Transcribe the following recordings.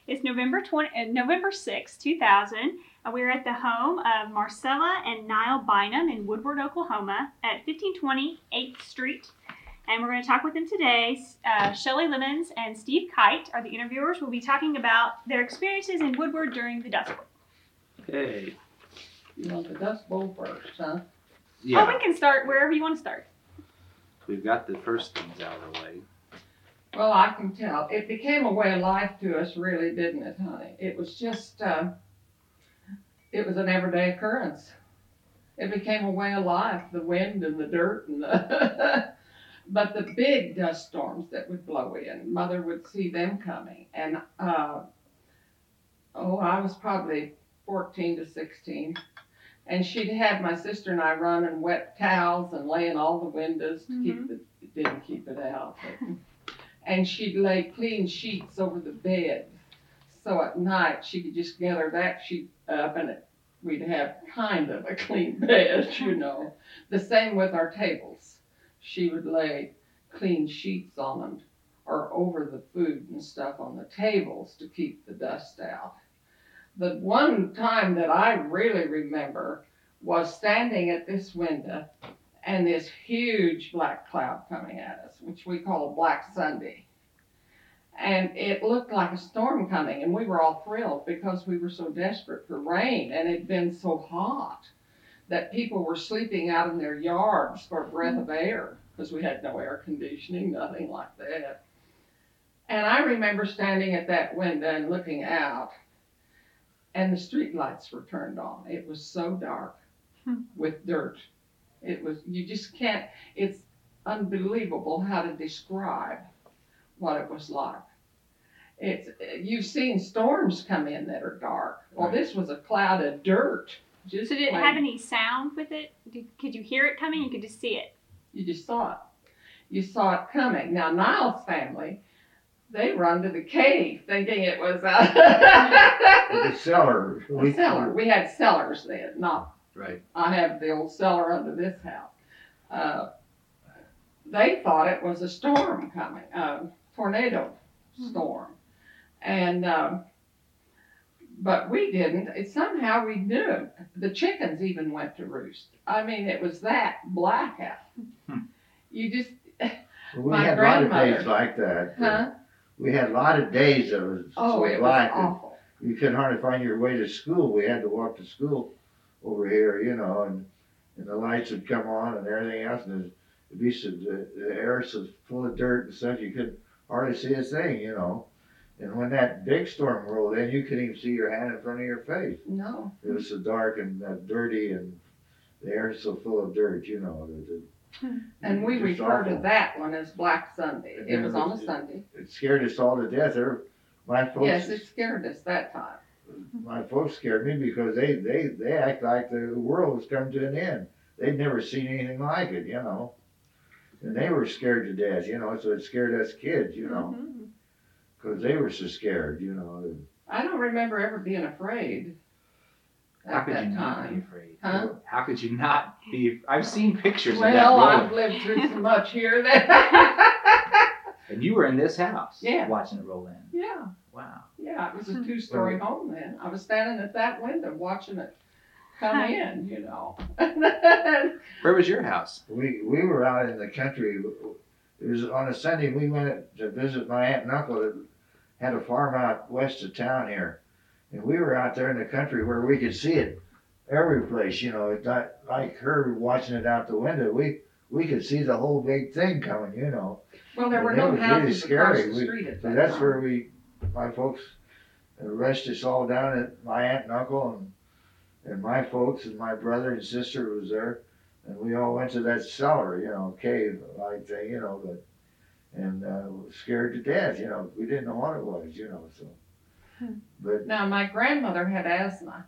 It's November 6, 2000. We're at the home of Marcella and Niall Bynum in Woodward, Oklahoma at 1520 8th Street. And we're going to talk with them today. Shelley Lemons and Steve Kite are the interviewers. We'll be talking about their experiences in Woodward during the Dust Bowl. Hey. You want the Dust Bowl first, huh? Yeah. Oh, we can start wherever you want to start. We've got the first things out of the way. Well, I can tell. It became a way of life to us, really, didn't it, honey? It was just, it was an everyday occurrence. It became a way of life, the wind and the dirt and the... But the big dust storms that would blow in, Mother would see them coming. And, I was probably 14 to 16. And she'd have my sister and I run and wet towels and lay in all the windows to didn't keep it out. And she'd lay clean sheets over the bed. So at night she could just gather that sheet up and we'd have kind of a clean bed, you know. The same with our tables. She would lay clean sheets on them or over the food and stuff on the tables to keep the dust out. The one time that I really remember was standing at this window and this huge black cloud coming at us, which we call a Black Sunday. And it looked like a storm coming, and we were all thrilled because we were so desperate for rain, and it had been so hot that people were sleeping out in their yards for a breath of air because we had no air conditioning, nothing like that. And I remember standing at that window and looking out, and the street lights were turned on. It was so dark with dirt. It was, you just can't, it's unbelievable how to describe what it was like. You've seen storms come in that are dark. Well, this was a cloud of dirt. So did it have any sound with it? Could you hear it coming? You could just see it? You just saw it. You saw it coming. Now, Niall's family, they run to the cave thinking it was the cellar. cellar. We had cellars then, not. Right. I have the old cellar under this house. They thought it was a storm coming, a tornado storm. And, but we didn't. Somehow we knew. The chickens even went to roost. I mean, it was that blackout. You just, We my had a lot of grandmother. days like that. Huh? We had a lot of days that was Oh, so it was black. awful. You couldn't hardly find your way to school. We had to walk to school over here, you know, and the lights would come on and everything else, and the air was full of dirt and stuff. You couldn't hardly see a thing, you know. And when that big storm rolled in, you couldn't even see your hand in front of your face. No. It was so dark and dirty, and the air so full of dirt, you know. And we Just refer to awful. that one as Black Sunday. And It then was on a Sunday. It scared us all to death. My folks, Yes, it scared us that time. my folks scared me because they act like the world was coming to an end. They'd never seen anything like it, you know. And they were scared to death, you know, so it scared us kids, you know, because they were so scared, you know. I don't remember ever being afraid. How At could that you not be time. afraid? Huh? How could you not be? I've seen pictures of that Well, road. I've lived through so much here that. And you were in this house Yeah. watching it roll in. Yeah, Wow. yeah, it was a two-story home then. I was standing at that window watching it come in, you know. Where was your house? We were out in the country. It was on a Sunday. We went to visit my aunt and uncle that had a farm out west of town here, and we were out there in the country where we could see it every place. You know, it's not like her watching it out the window. We could see the whole big thing coming. You know. Well, there were And it no was really houses across scary. the street at So that that's time. where my folks rushed us all down at my aunt and uncle and my folks and my brother and sister was there, and we all went to that cellar, you know, cave like thing, you know, and scared to death, you know. We didn't know what it was, you know, so. But Now, my grandmother had asthma,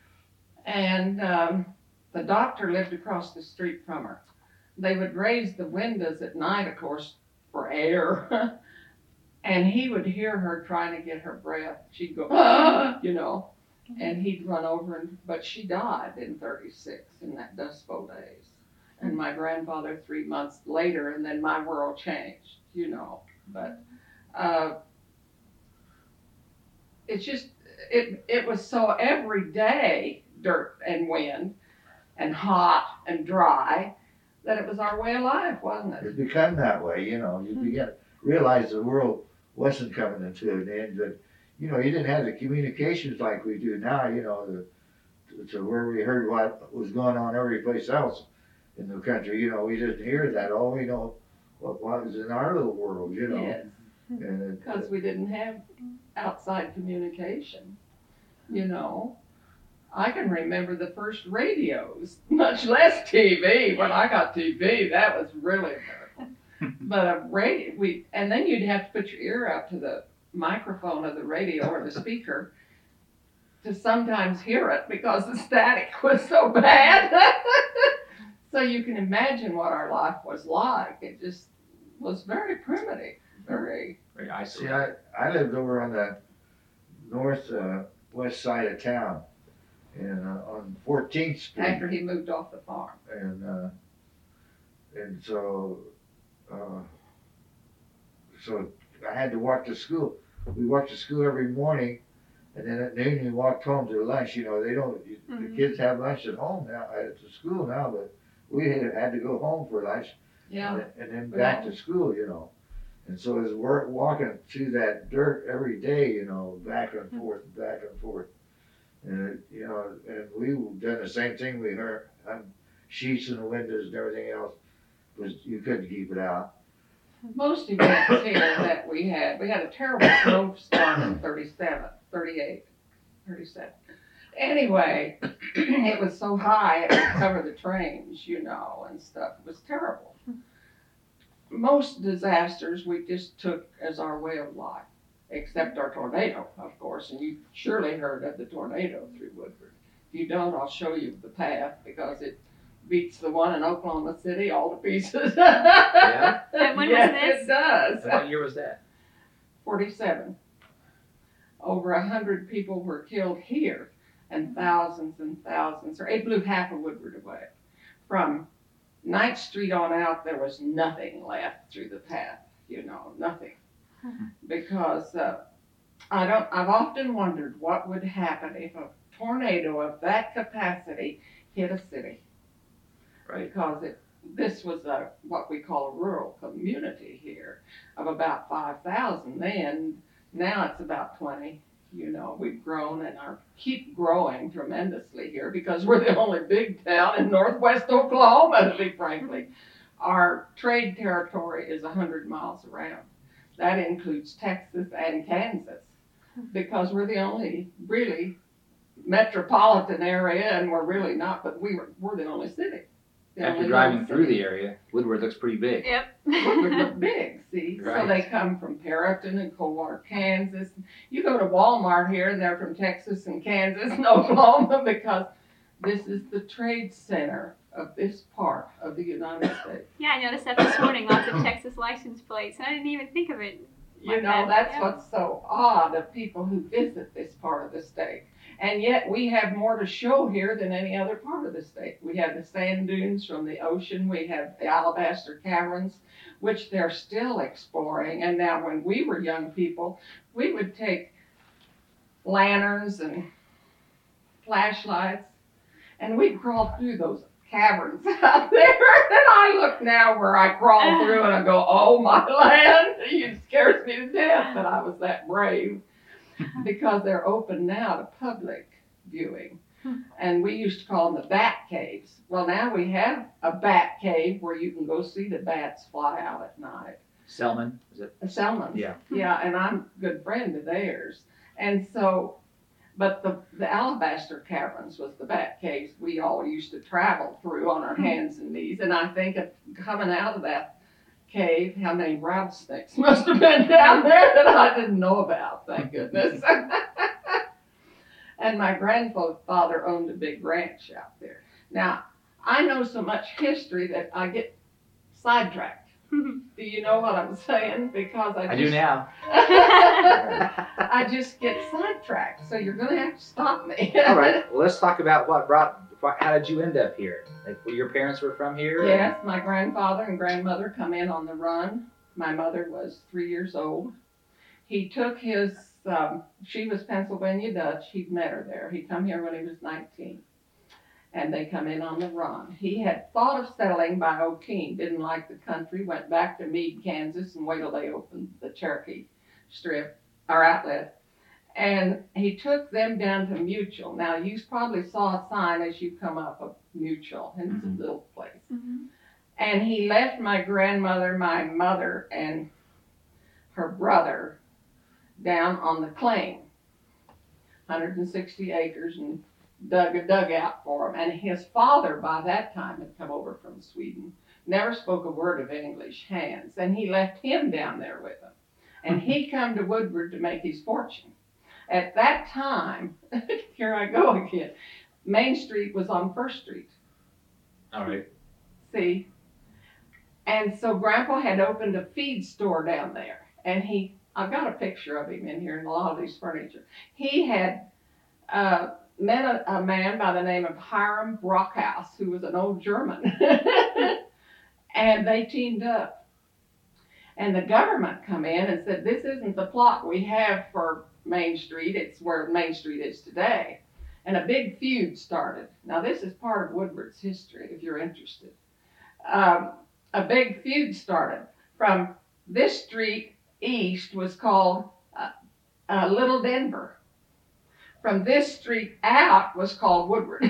and the doctor lived across the street from her. They would raise the windows at night, of course, for air, and he would hear her trying to get her breath. She'd go, ah, you know, and he'd run over, but she died in 36 in that Dust Bowl days. And my grandfather 3 months later, and then my world changed, you know. But it's just, it was so everyday dirt and wind and hot and dry that it was our way of life, wasn't it? It become that way, you know. You begin to realize the world wasn't coming to an end, but you know, you didn't have the communications like we do now, you know, to where we heard what was going on every place else in the country. You know, we didn't hear that. All we know what was in our little world, you know. Yes, And because we didn't have outside communication, you know. I can remember the first radios, much less TV. When I got TV, that was really terrible. But a radio, and then you'd have to put your ear up to the microphone of the radio or the speaker to sometimes hear it because the static was so bad. So you can imagine what our life was like. It just was very primitive, very Very see, isolated. I lived over on the north west side of town, and on 14th Street. after he moved off the farm. And so I had to walk to school. We walked to school every morning, and then at noon we walked home to lunch. You know, they don't. The kids have lunch at home now, at the school now, but we had to go home for lunch, Yeah, and then back to school. You know, and so as we're walking through that dirt every day, you know, back and forth, and you know, and we done the same thing. We heard sheets in the windows and everything else, was you couldn't keep it out. most events here that we had a terrible snowstorm in 38, 37. Anyway, it was so high it would cover the trains, you know, and stuff. It was terrible. Most disasters we just took as our way of life, except our tornado, of course, and you surely heard of the tornado through Woodward. If you don't, I'll show you the path because it beats the one in Oklahoma City all to pieces. Yeah? And when was Yes, this? it does. What year was that? 47. Over 100 people were killed here, and thousands, or it blew half of Woodward away. From 9th Street on out, there was nothing left through the path, you know, nothing. Because I've often wondered what would happen if a tornado of that capacity hit a city. Right. Because this was what we call a rural community here of about 5,000 then. Now it's about 20. You know, we've grown and keep growing tremendously here because we're the only big town in northwest Oklahoma, to be frankly. Our trade territory is 100 miles around. That includes Texas and Kansas because we're the only really metropolitan area, and we're really not, but we're the only city. After driving through the area, Woodward looks pretty big. Yep. Woodward look big, see? Right. So they come from Perryton and Coldwater, Kansas. You go to Walmart here and they're from Texas and Kansas and Oklahoma because this is the trade center of this part of the United States. Yeah, I noticed that this morning, lots of Texas license plates, and I didn't even think of it. You Like know, that, that's yeah. what's so odd of people who visit this part of the state. And yet we have more to show here than any other part of the state. We have the sand dunes from the ocean. We have the Alabaster Caverns, which they're still exploring. And now when we were young people, we would take lanterns and flashlights, and we'd crawl through those caverns out there. And I look now where I crawl through and I go, oh my land, it scares me to death that I was that brave. Because they're open now to public viewing. And we used to call them the bat caves. Well, now we have a bat cave where you can go see the bats fly out at night. Selman, is it? The Selmans. Yeah. Yeah, and I'm a good friend of theirs. And so, but the Alabaster Caverns was the bat caves we all used to travel through on our hands and knees. And I think of coming out of that cave, how many rattlesnakes must have been down there that I didn't know about, thank goodness. And my grandfather owned a big ranch out there. Now, I know so much history that I get sidetracked. Do you know what I'm saying? Because I do now. I just get sidetracked, so you're going to have to stop me. All right. Well, let's talk about how did you end up here? Like, your parents were from here? Yes, my grandfather and grandmother come in on the run. My mother was 3 years old. He took his she was Pennsylvania Dutch. He'd met her there. He come here when he was 19. And they come in on the run. He had thought of settling by O'Keene, didn't like the country, went back to Meade, Kansas, and waited till they opened the Cherokee Strip, or outlet. And he took them down to Mutual. Now, you probably saw a sign as you come up of Mutual, and it's a little place. Mm-hmm. And he left my grandmother, my mother, and her brother down on the claim, 160 acres, and dug a dugout for him. And his father, by that time, had come over from Sweden, never spoke a word of English, Hans, and he left him down there with him. And he come to Woodward to make his fortune. At that time, here I go again, Main Street was on First Street. All right. See? And so Grandpa had opened a feed store down there. And I've got a picture of him in here and a lot of these furniture. He had met a man by the name of Hiram Brockhaus, who was an old German. And they teamed up. And the government come in and said, this isn't the plot we have for Main Street. It's where Main Street is today. And a big feud started. Now, this is part of Woodward's history, if you're interested. A big feud started. From this street east was called Little Denver. From this street out was called Woodward.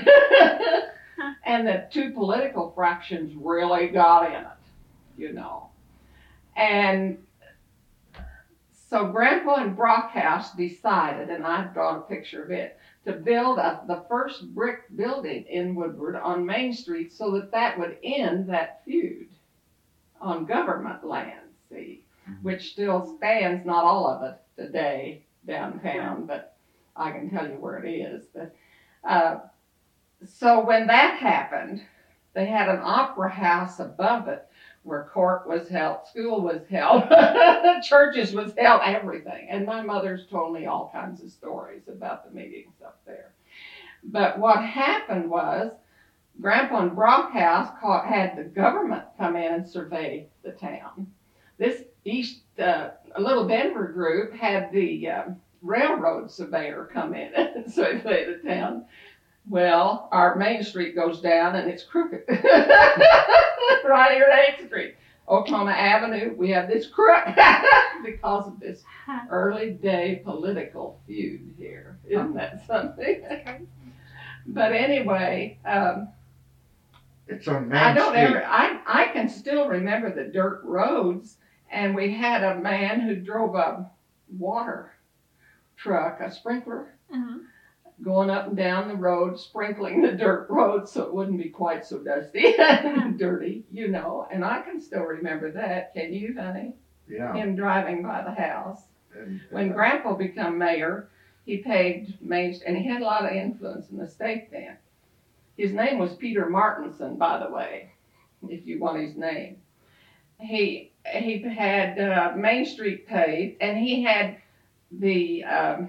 And the two political fractions really got in it, you know. And so Grandpa and Brockhaus decided, and I've drawn a picture of it, to build the first brick building in Woodward on Main Street so that would end that feud on government land, see, which still stands, not all of it today downtown, but I can tell you where it is. But, so when that happened, they had an opera house above it where court was held, school was held, churches was held, everything. And my mother's told me all kinds of stories about the meetings up there. But what happened was Grandpa and Brockhaus had the government come in and survey the town. This Little Denver group had the railroad surveyor come in and survey the town. Well, our Main Street goes down and it's crooked. Right here at 8th Street. Oklahoma Avenue, we have this crook because of this early day political feud here. Isn't that something? But anyway, It's on Main Street. I can still remember the dirt roads, and we had a man who drove a water truck, a sprinkler, going up and down the road, sprinkling the dirt road so it wouldn't be quite so dusty and dirty, you know. And I can still remember that. Can you, honey? Yeah. Him driving by the house. And, When Grandpa became mayor, he paved Main Street, and he had a lot of influence in the state then. His name was Peter Martinson, by the way, if you want his name. He had Main Street paved, and he had the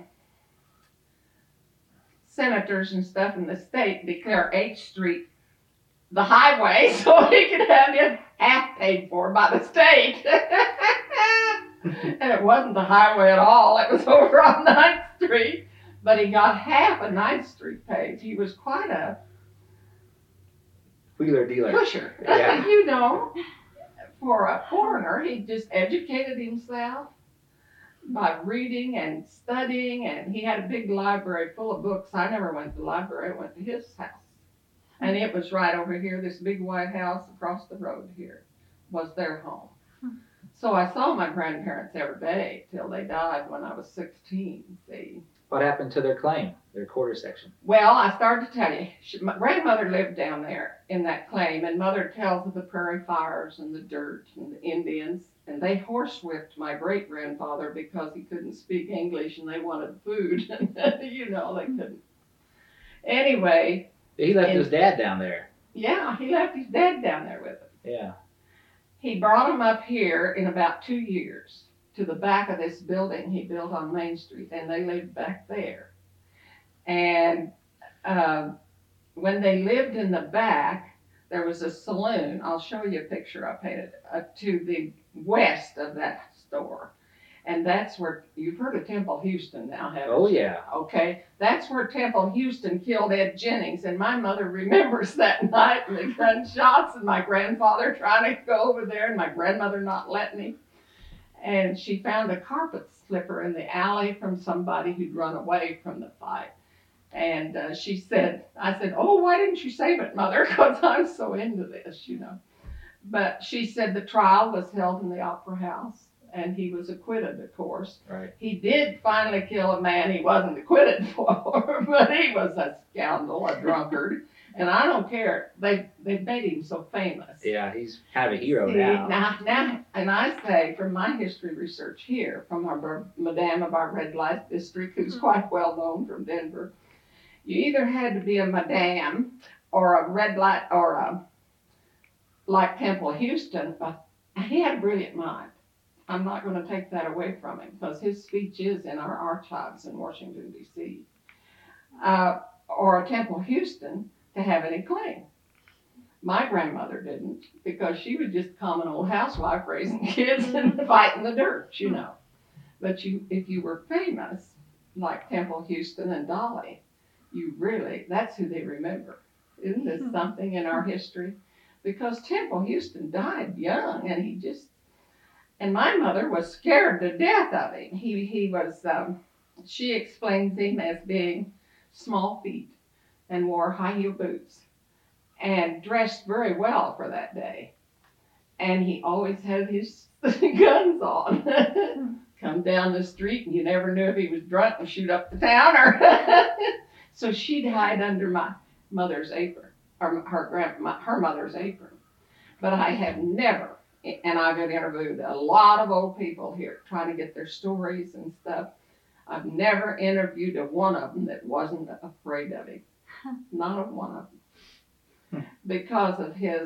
senators and stuff in the state declare 8th Street the highway so he could have it half paid for by the state. And it wasn't the highway at all. It was over on 9th Street. But he got half of 9th Street paved. He was quite a Wheeler dealer. pusher. Yeah. You know, for a foreigner, he just educated himself by reading and studying, and he had a big library full of books. I never went to the library. I went to his house. And it was right over here. This big white house across the road here was their home. So I saw my grandparents every day till they died when I was 16, see. What happened to their claim, their quarter section? Well, I started to tell you, my grandmother lived down there in that claim, and Mother tells of the prairie fires and the dirt and the Indians, and they horsewhipped my great-grandfather because he couldn't speak English and they wanted food. You know, they couldn't. Anyway. He left his dad down there. Yeah, he left his dad down there with him. Yeah. He brought him up here in about 2 years to the back of this building he built on Main Street, and they lived back there. And when they lived in the back, there was a saloon. I'll show you a picture I painted to the west of that store. And that's where, you've heard of Temple Houston now, haven't Oh you? yeah. Okay, that's where Temple Houston killed Ed Jennings, and my mother remembers that night and the gunshots and my grandfather trying to go over there and my grandmother not letting him. And she found a carpet slipper in the alley from somebody who'd run away from the fight. And I said, oh, why didn't you save it, Mother? Because I'm so into this, you know. But she said the trial was held in the Opera House, and he was acquitted, of course. Right. He did finally kill a man he wasn't acquitted for, but he was a scoundrel, a drunkard. And I don't care. They made him so famous. Yeah, he's kind of a hero See, now. now, and I say from my history research here, from our Madame of our red light district, who's quite well known from Denver, you either had to be a madame or a red light or a, like Temple Houston, but he had a brilliant mind. I'm not going to take that away from him because his speech is in our archives in Washington, D.C. Or a Temple Houston to have any claim. My grandmother didn't, because she was just a common old housewife raising kids and fighting the dirt, you know. But if you were famous, like Temple Houston and Dolly, that's who they remember. Isn't this something in our history? Because Temple Houston died young, and my mother was scared to death of him. She explains him as being small feet and wore high heel boots and dressed very well for that day. And he always had his guns on. Come down the street and you never knew if he was drunk and shoot up the town or. So she'd hide under my mother's apron, or her mother's apron. But I have never, and I've interviewed a lot of old people here trying to get their stories and stuff. I've never interviewed a one of them that wasn't afraid of him. Not a one of them. Because of his,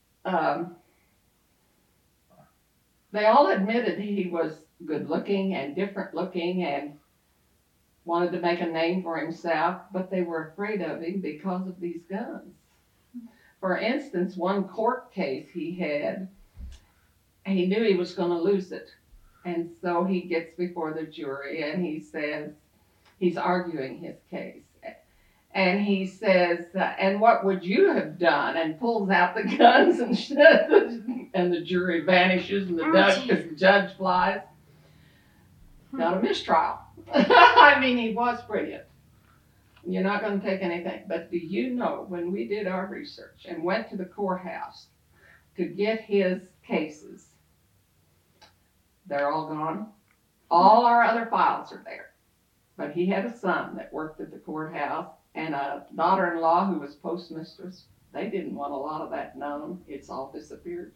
they all admitted he was good looking and different looking and wanted to make a name for himself, but they were afraid of him because of these guns. For instance, one court case he had, he knew he was going to lose it. And so he gets before the jury and he says, he's arguing his case. And he says, and what would you have done? And pulls out the guns and the jury vanishes and the judge flies. Got a mistrial. I mean, he was brilliant. You're not going to take anything. But do you know, when we did our research and went to the courthouse to get his cases, they're all gone. All our other files are there. But he had a son that worked at the courthouse and a daughter-in-law who was postmistress. They didn't want a lot of that known. It's all disappeared.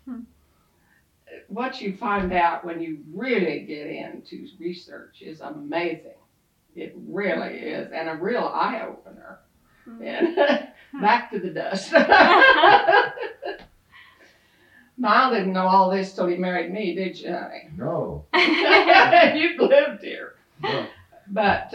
What you find out when you really get into research is amazing. It really is, and a real eye-opener. And back to the dust. Niall didn't know all this till he married me, did you, honey? No. You've lived here. No. But,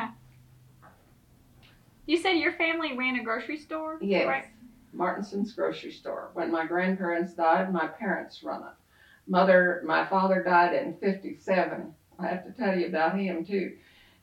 you said your family ran a grocery store? yes, Right? Martinson's grocery store. When my grandparents died, my parents run it. My father died in 57. I have to tell you about him too.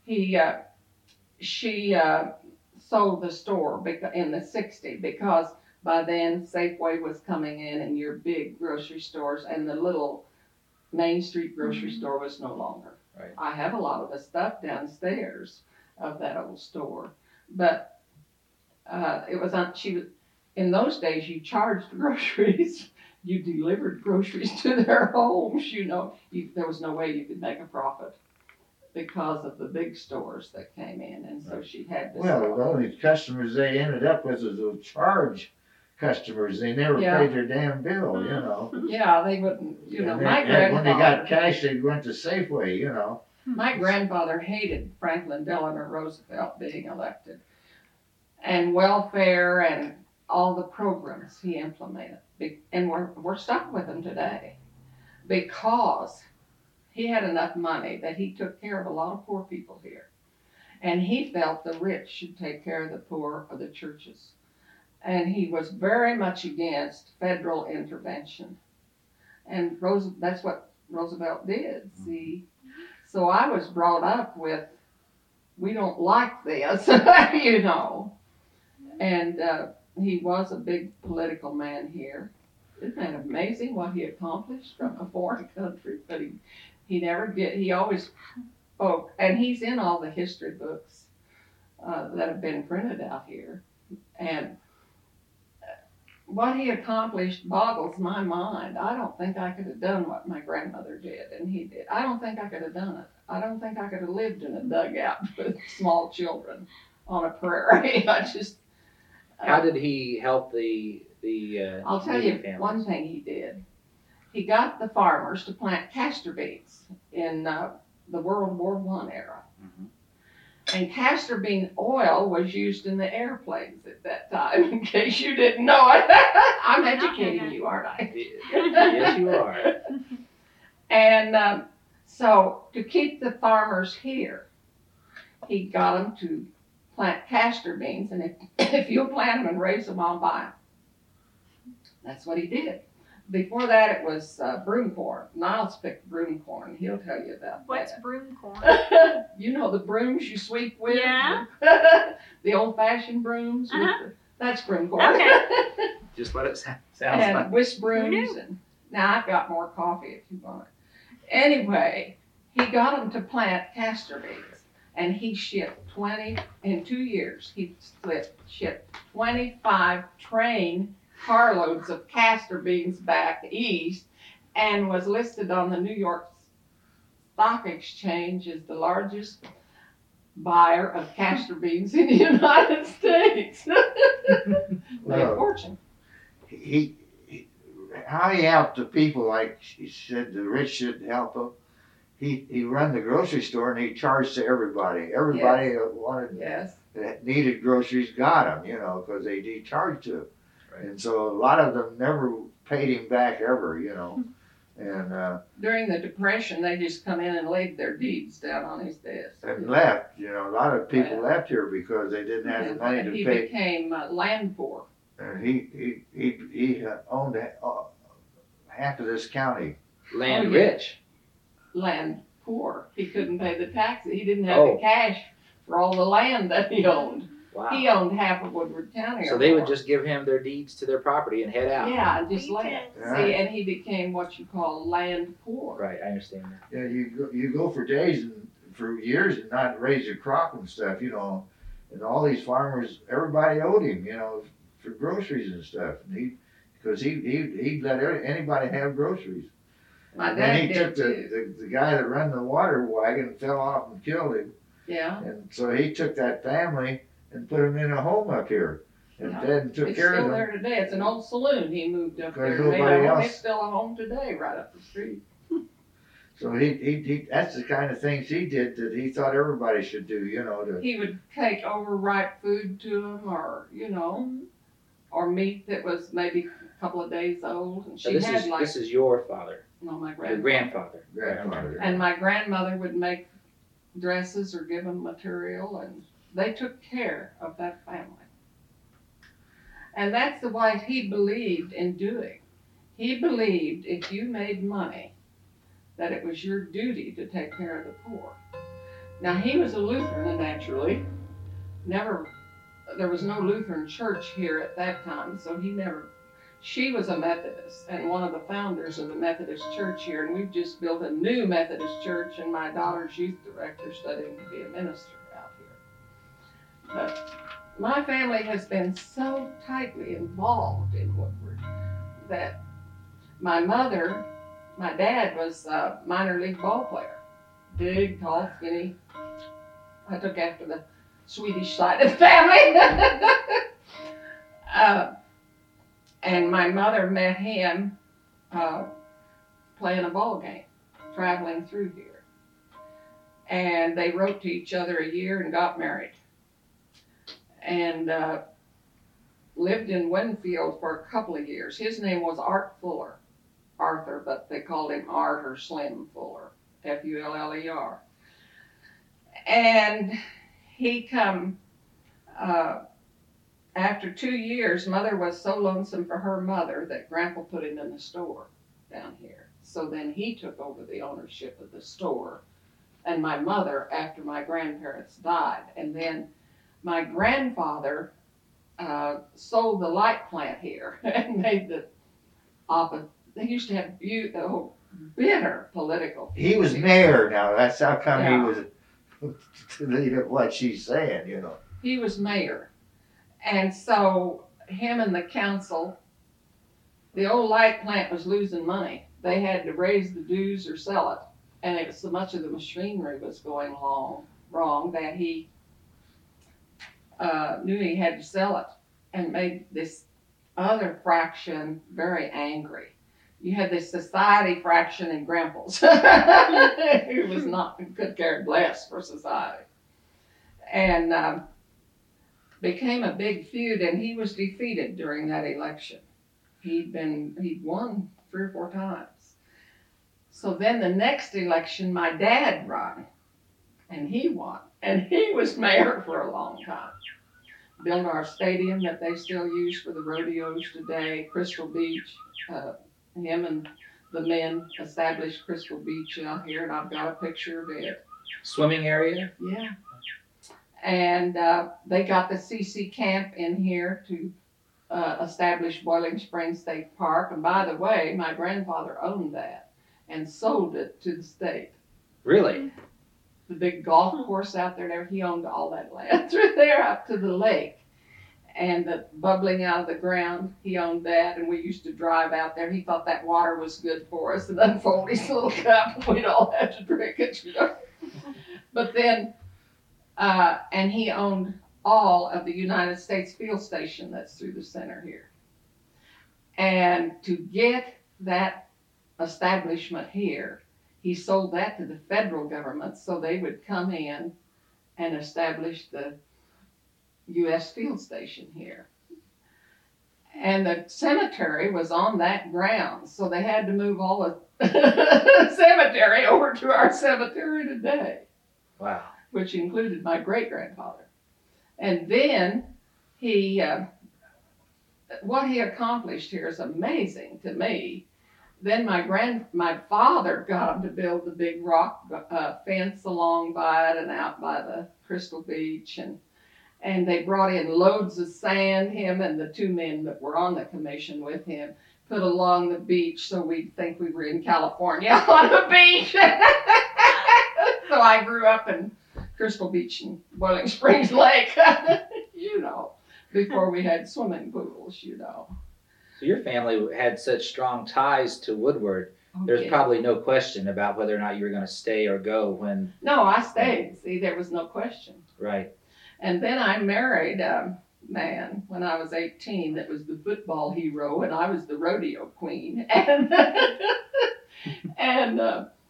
She sold the store in the 60s because by then Safeway was coming in and your big grocery stores and the little Main Street grocery store was no longer. Right. I have a lot of the stuff downstairs of that old store, but it was in those days you charged groceries. You delivered groceries to their homes, you know. There was no way you could make a profit because of the big stores that came in, and so she had to Well, sell. the only customers they ended up with was those charge customers. They never Yeah. paid their damn bill, you know. Yeah, they wouldn't, you know, And my when they got grandfather, cash, they went to Safeway, you know. my grandfather hated Franklin Delano Roosevelt being elected, and welfare and all the programs he implemented. And we're stuck with him today because he had enough money that he took care of a lot of poor people here. And he felt the rich should take care of the poor of the churches. And he was very much against federal intervention. And that's what Roosevelt did. See, So I was brought up with, we don't like this, you know. And he was a big political man here. Isn't that amazing what he accomplished from a foreign country? But he never did. He always spoke, and he's in all the history books that have been printed out here. And what he accomplished boggles my mind. I don't think I could have done what my grandmother did, and he did. I don't think I could have done it. I don't think I could have lived in a dugout with small children on a prairie. I just. How did he help the I'll tell you families? one thing he did. He got the farmers to plant castor beans in the World War I era. Mhm. And castor bean oil was used in the airplanes at that time, in case you didn't know it. I'm educating you, aren't I? Yes, you are. And so to keep the farmers here, he got them to plant castor beans, and if you'll plant them and raise them, I'll buy them. That's what he did. Before that, it was broom corn. Niles picked broom corn. He'll tell you about What's that. broom corn? You know the brooms you sweep with? Yeah. The old-fashioned brooms? That's broom corn. Okay. Just what it sounds And like. whisk brooms. Who knew? And now I've got more coffee if you want it. Anyway, he got them to plant castor beans, and he shipped in 2 years. He shipped 25 train carloads of castor beans back east, and was listed on the New York Stock Exchange as the largest buyer of castor beans in the United States. Made a fortune. How he helped the people, like he said, the rich should help them. He run the grocery store and he charged to everybody. Everybody that needed groceries got them, you know, because he charged to them. Right. And so a lot of them never paid him back ever, you know. And During the Depression, they just come in and laid their deeds down on his desk. and left, you know. A lot of people left here because they didn't have the money to He pay. became land poor. And he owned half of this county. Land Oh, yeah. rich. Land poor. He couldn't pay the taxes. He didn't have Oh. the cash for all the land that he owned. Wow. He owned half of Woodward County. So or they would more. just give him their deeds to their property and head out. Yeah, and just He left. did. Yeah. See, and he became what you call land poor. Right, I understand that. Yeah, you go for days and for years and not raise your crop and stuff, you know. And all these farmers, everybody owed him, you know, for groceries and stuff. And because he'd let anybody have groceries. My And then dad he did took too. the guy that ran the water wagon fell off and killed him. Yeah. And so he took that family and put them in a home up here. And Yeah. then took It's care still of them. there today. It's an old saloon. He moved up Because there. and made a nobody home. else- It's still a home today, right up the street. So he that's the kind of things he did that he thought everybody should do, you know, to He would take overripe food to them, or or meat that was maybe a couple of days old. And So she had this is your father, my your grandmother. grandfather. And my grandmother would make dresses or give them material, and they took care of that family. And that's the way he believed in doing. He believed if you made money, that it was your duty to take care of the poor. Now, he was a Lutheran, naturally. There was no Lutheran church here at that time, so she was a Methodist and one of the founders of the Methodist church here, and we've just built a new Methodist church, and my daughter's youth director studying to be a minister out here. But my family has been so tightly involved in Woodward that my dad was a minor league ball player. Big, tall, skinny. I took after the Swedish side of the family. And my mother met him playing a ball game, traveling through here. And they wrote to each other a year and got married. And lived in Winfield for a couple of years. His name was Arthur, but they called him Art or Slim Fuller, Fuller. And he come, after 2 years, Mother was so lonesome for her mother that Grandpa put him in the store down here. So then he took over the ownership of the store and my mother after my grandparents died. And then my grandfather sold the light plant here and made the opposite. They used to have bitter political. He was mayor now. That's how come Yeah. he was. What she's saying, you know. He was mayor. And so him and the council, the old light plant was losing money. They had to raise the dues or sell it. And it was so much of the machinery was going wrong that he knew he had to sell it and made this other fraction very angry. You had this society fraction in Gramples who was not good cared less for society. And became a big feud, and he was defeated during that election. He'd won 3 or 4 times. So then the next election, my dad ran, and he won, and he was mayor for a long time. Built our stadium that they still use for the rodeos today, Crystal Beach. Him and the men established Crystal Beach out here, and I've got a picture of it. Swimming area? Yeah. And they got the CC camp in here to establish Boiling Springs State Park. And by the way, my grandfather owned that and sold it to the state. Really? The big golf course out there, he owned all that land through there up to the lake. And the bubbling out of the ground, he owned that, and we used to drive out there. He thought that water was good for us, and unfold his little cup, and we'd all have to drink it, you know. But then, and he owned all of the United States Field Station that's through the center here. And to get that establishment here, he sold that to the federal government so they would come in and establish the U.S. Field Station here. And the cemetery was on that ground, so they had to move all the cemetery over to our cemetery today. Wow. Which included my great-grandfather. And then what he accomplished here is amazing to me. Then my father got him to build the big rock fence along by it and out by the Crystal Beach, and they brought in loads of sand, him and the 2 men that were on the commission with him, put along the beach so we'd think we were in California on the beach. So I grew up in Crystal Beach and Boiling Springs Lake, you know, before we had swimming pools, you know. So your family had such strong ties to Woodward. There's Okay. probably no question about whether or not you were going to stay or go when. No, I stayed. See, there was no question. Right. And then I married a man when I was 18 that was the football hero, and I was the rodeo queen. And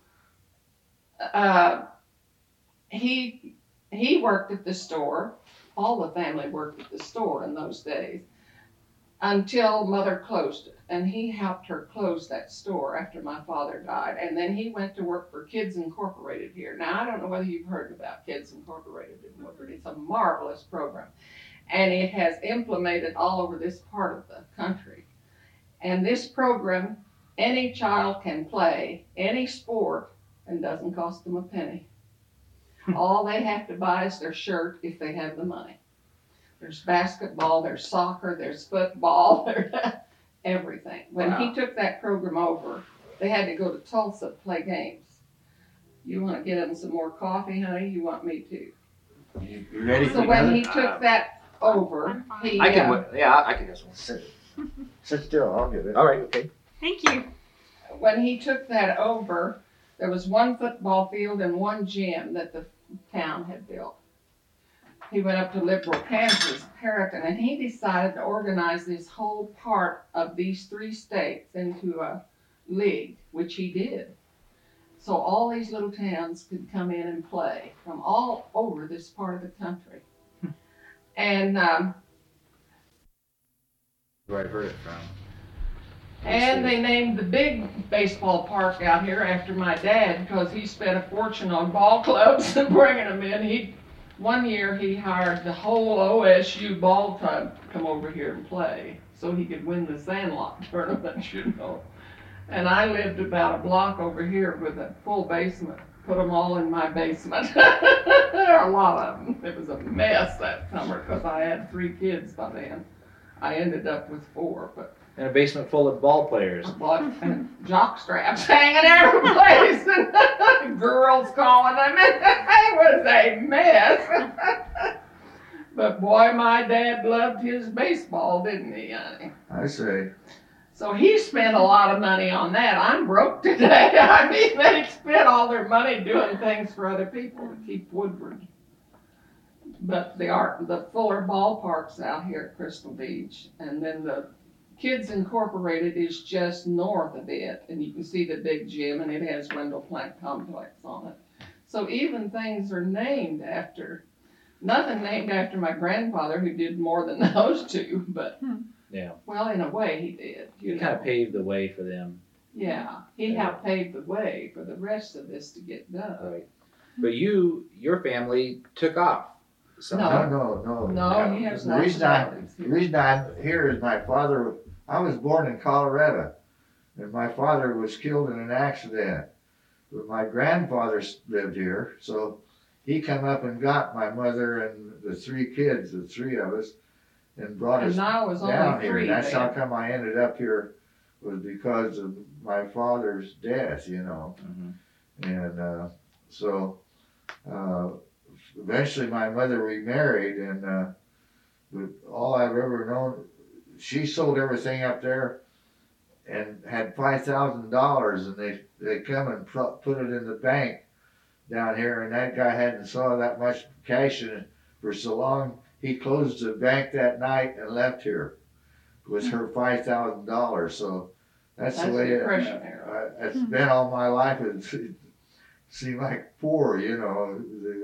he worked at the store. All the family worked at the store in those days until Mother closed it. And he helped her close that store after my father died. And then he went to work for Kids Incorporated here. Now, I don't know whether you've heard about Kids Incorporated in Woodward. It's a marvelous program. And it has implemented all over this part of the country. And this program, any child can play any sport and doesn't cost them a penny. All they have to buy is their shirt if they have the money. There's basketball, there's soccer, there's football, there's everything. When he took that program over, they had to go to Tulsa to play games. You want to get them some more coffee, honey? You want me to? You ready for So when he another? took that over, he I can. Yeah, I can guess one. Sit still, I'll get it. All right. Okay. Thank you. when he took that over, there was one football field and one gym that the town had built. He went up to Liberal, Kansas, Perriton, and he decided to organize this whole part of these 3 states into a league, which he did. So all these little towns could come in and play from all over this part of the country. And Where I heard it from. they named the big baseball park out here after my dad because he spent a fortune on ball clubs and bringing them in. One year he hired the whole OSU ball club to come over here and play so he could win the Sandlot tournament, you know. And I lived about a block over here with a full basement put them all in my basement. There are a lot of them. It was a mess that summer because I had 3 kids by then. I ended up with 4, but In a basement full of ball players. I bought jock straps hanging every place and girls calling them. It was a mess. But boy, my dad loved his baseball, didn't he, honey? I say, So he spent a lot of money on that. I'm broke today. I mean, they spent all their money doing things for other people to keep Woodward. But the Fuller Ballpark's out here at Crystal Beach, and then the Kids Incorporated is just north of it, and you can see the big gym, and it has Wendell Plank Complex on it. So even things are named after, nothing named after my grandfather, who did more than those 2, but Yeah. well, in a way he did. You kind of paved the way for them. Yeah, he helped pave the way for the rest of this to get done. Right. But your family took off. sometime. No, he has The not. reason I'm here is my father, I was born in Colorado, and my father was killed in an accident. But my grandfather lived here, so he come up and got my mother and the 3 kids, the 3 of us, and brought us And I was only down here. 3 That's then. how come I ended up here, was because of my father's death, you know. Mhm. And so eventually my mother remarried, and but all I've ever known, she sold everything up there and had $5,000, and they come and put it in the bank down here, and that guy hadn't saw that much cash in it for so long. He closed the bank that night and left here. It was her $5,000. So that's the way Depression era. it's been all my life. It seemed like poor, you know.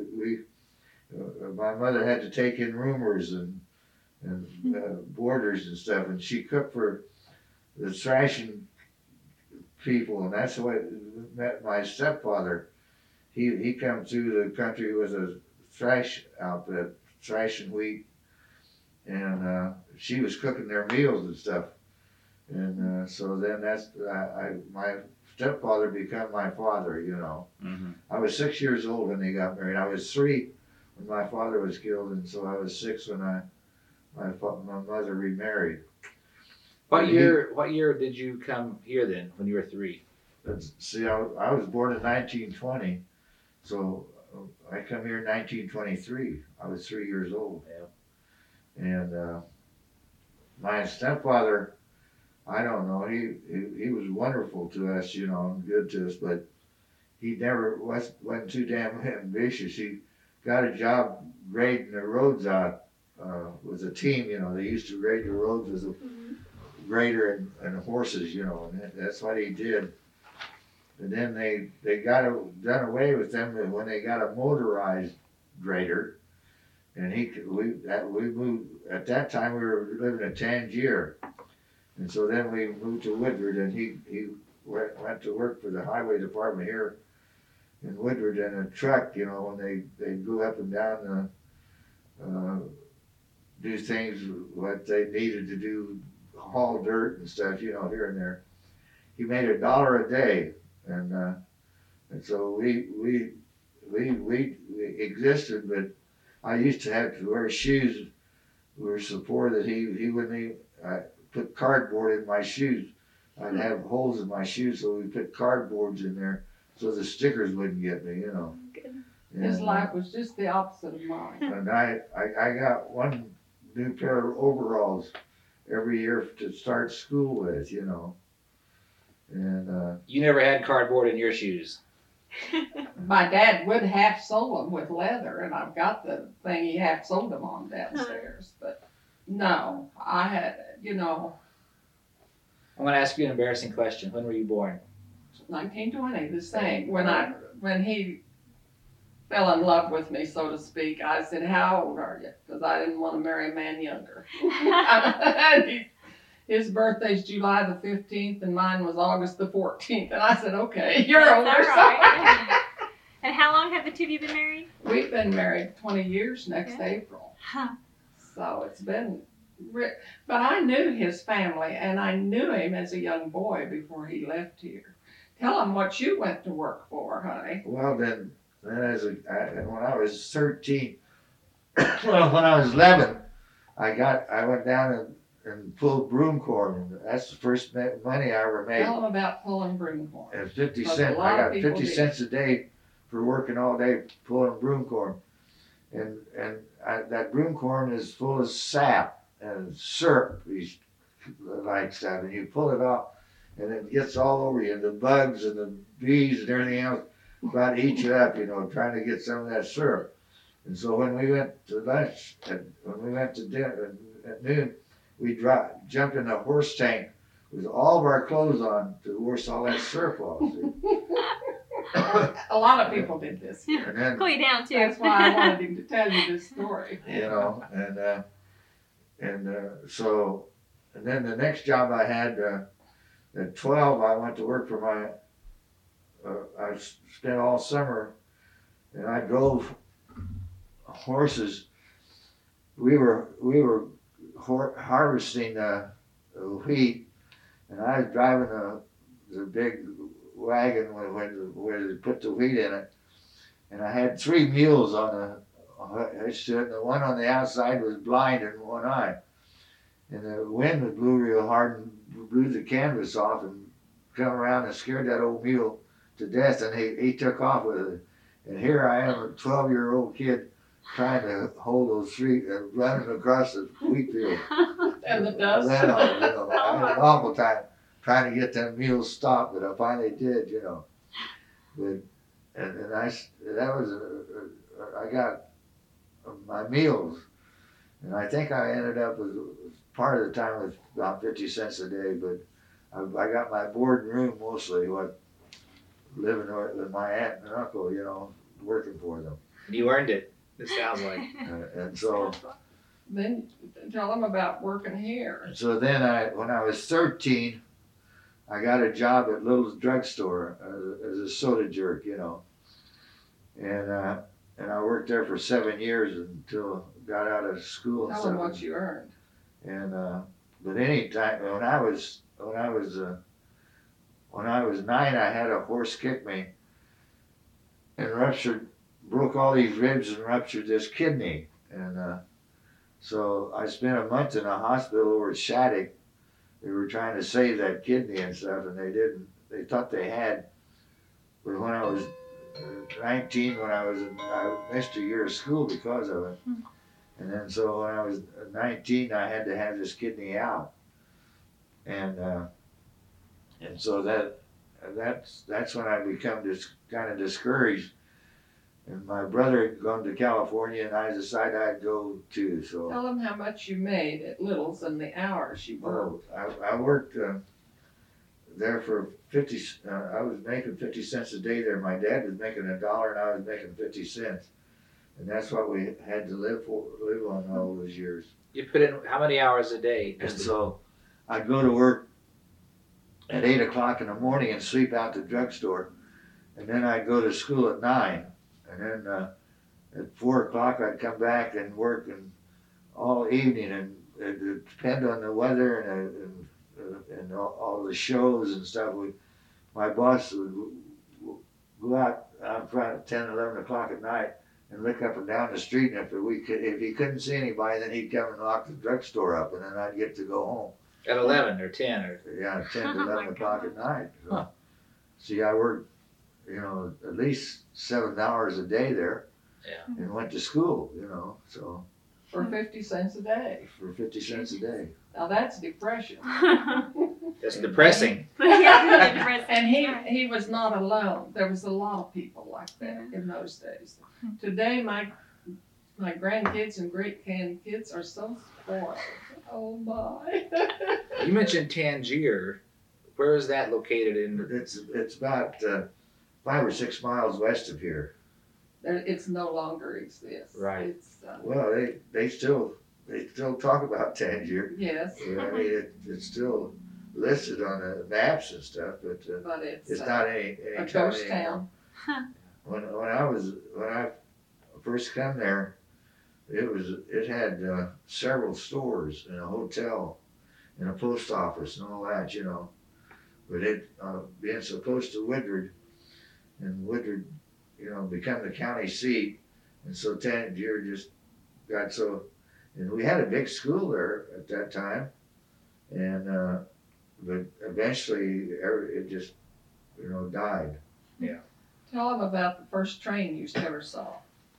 My mother had to take in roomers and boarders and stuff, and she cooked for the thrashing people, and that's the way I met my stepfather. He come through the country with a thrash outfit, thrashing wheat, and she was cooking their meals and stuff. And so then my stepfather became my father, you know. Mhm. I was 6 years old when they got married. I was 3 when my father was killed, and so I was 6 when my mother remarried. What year did you come here then? When you were 3? See, I was born in 1920, so I come here in 1923. I was 3 years old. Yeah. And my stepfather, I don't know, he was wonderful to us, you know, and good to us, but he never wasn't too damn ambitious. He got a job grading the roads out with a team, you know. They used to grade the roads with a grader and horses, you know, and that's what he did. And then they got done away with them when they got a motorized grader. And we moved, at that time we were living in Tangier. And so then we moved to Woodward, and he went to work for the highway department here in Woodward in a truck, you know, and they go up and down do things what they needed to do, haul dirt and stuff, you know, here and there. He made $1 a day, and so we existed, but I used to have to wear shoes. We were so poor that he wouldn't even put cardboard in my shoes. I'd have holes in my shoes, so we put cardboards in there so the stickers wouldn't get me, you know. His life was just the opposite of mine. And I got one new pair of overalls every year to start school with, you know. And You never had cardboard in your shoes. My dad would half sole them with leather, and I've got the thing he half sold them on downstairs. But no, I had, you know, I'm going to ask you an embarrassing question. When were you born? 1920, the same. When he fell in love with me, so to speak, I said, "How old are you?" Because I didn't want to marry a man younger. And his birthday's July the 15th, and mine was August the 14th. And I said, "Okay, you're That's older." all right. And how long have the 2 of you been married? We've been married 20 years next Yeah. April. Huh. So it's been, but I knew his family, and I knew him as a young boy before he left here. Tell them what you went to work for, honey. Well, then when I was 13, well, when I was 11, I went down and pulled broom corn. And that's the first money I ever made. Tell them about pulling broom corn. And 50 Because a cents. lot I of got people 50 do. cents a day for working all day pulling broom corn. And that broom corn is full of sap and syrup, these like stuff, and you pull it off, and it gets all over you. And the bugs and the bees and everything else about to eat you up, trying to get some of that syrup. And so when we went to lunch, and when we went to dinner at noon, we jumped in a horse tank with all of our clothes on to wash all that syrup off. A lot of people did this. And then, Cool you down too. That's why I wanted him to tell you this story. So then the next job I had, at 12, I went to work for I spent all summer, and I drove horses. We were harvesting wheat, and I was driving the big wagon where they put the wheat in it, and I had 3 mules on the hitch to it, and the one on the outside was blind in one eye, and the wind blew real hard and blew the canvas off and come around and scared that old mule to death, and he took off with it. And here I am, a 12-year-old kid, trying to hold those 3 running across the wheat field. And the dust. I had an awful time trying to get them mules stopped, but I finally did, But I got my meals, and I think I ended up with part of the time with about 50 cents a day, but I got my board and room mostly, living with my aunt and uncle, working for them. You earned it. It sounds like. And so Then tell them about working here. So then when I was 13, I got a job at Little's drugstore as a soda jerk, and I worked there for 7 years until I got out of school and Tell stuff. them what you earned. And but any time when I was 9, I had a horse kick me and broke all these ribs and ruptured this kidney, and so I spent a month in a hospital over at Shattuck. They were trying to save that kidney and stuff, and they didn't. They thought they had, but when I was 19, I missed a year of school because of it. And then so when I was 19, I had to have this kidney out, and so that's when I become kind of discouraged. And my brother had gone to California, and I decided I'd go too. So Tell them how much you made at Little's and the hours you worked. I worked there for 50. I was making 50 cents a day there. My dad was making $1, and I was making 50 cents. And that's what we had to live on all those years. You put in how many hours a day? And so I'd go to work at 8 o'clock in the morning and sleep out the drugstore. And then I'd go to school at 9. And then at 4 o'clock I'd come back and work all evening. And it depended on the weather and all the shows and stuff. My boss would go out front at 10, 11 o'clock at night and look up and down the street, and if he couldn't see anybody, then he'd come and lock the drugstore up, and then I'd get to go home. At 11 or 10 or 10 to 11 o'clock at night. So, see, I worked, at least 7 hours a day there. Yeah. And went to school, so. For 50 cents a day. For 50 cents a day. Now that's depression. That's depressing. Yeah, depressing. And he was not alone. There was a lot of people like that in those days. Today, my grandkids and great-grandkids are so spoiled. Oh my! You mentioned Tangier. Where is that located in? It's about 5 or 6 miles west of here. It's no longer exists. Right. It's, well, they still talk about Tangier. yes. I mean, it's still listed on the maps and stuff, but But it's not any a town ghost anymore. town. When I first come there, it had several stores and a hotel and a post office and all that, But it, being so close to Woodward, and Woodward, become the county seat, and so Tangier just got so, and we had a big school there at that time, and but eventually it just died. Tell them about the first train you ever saw.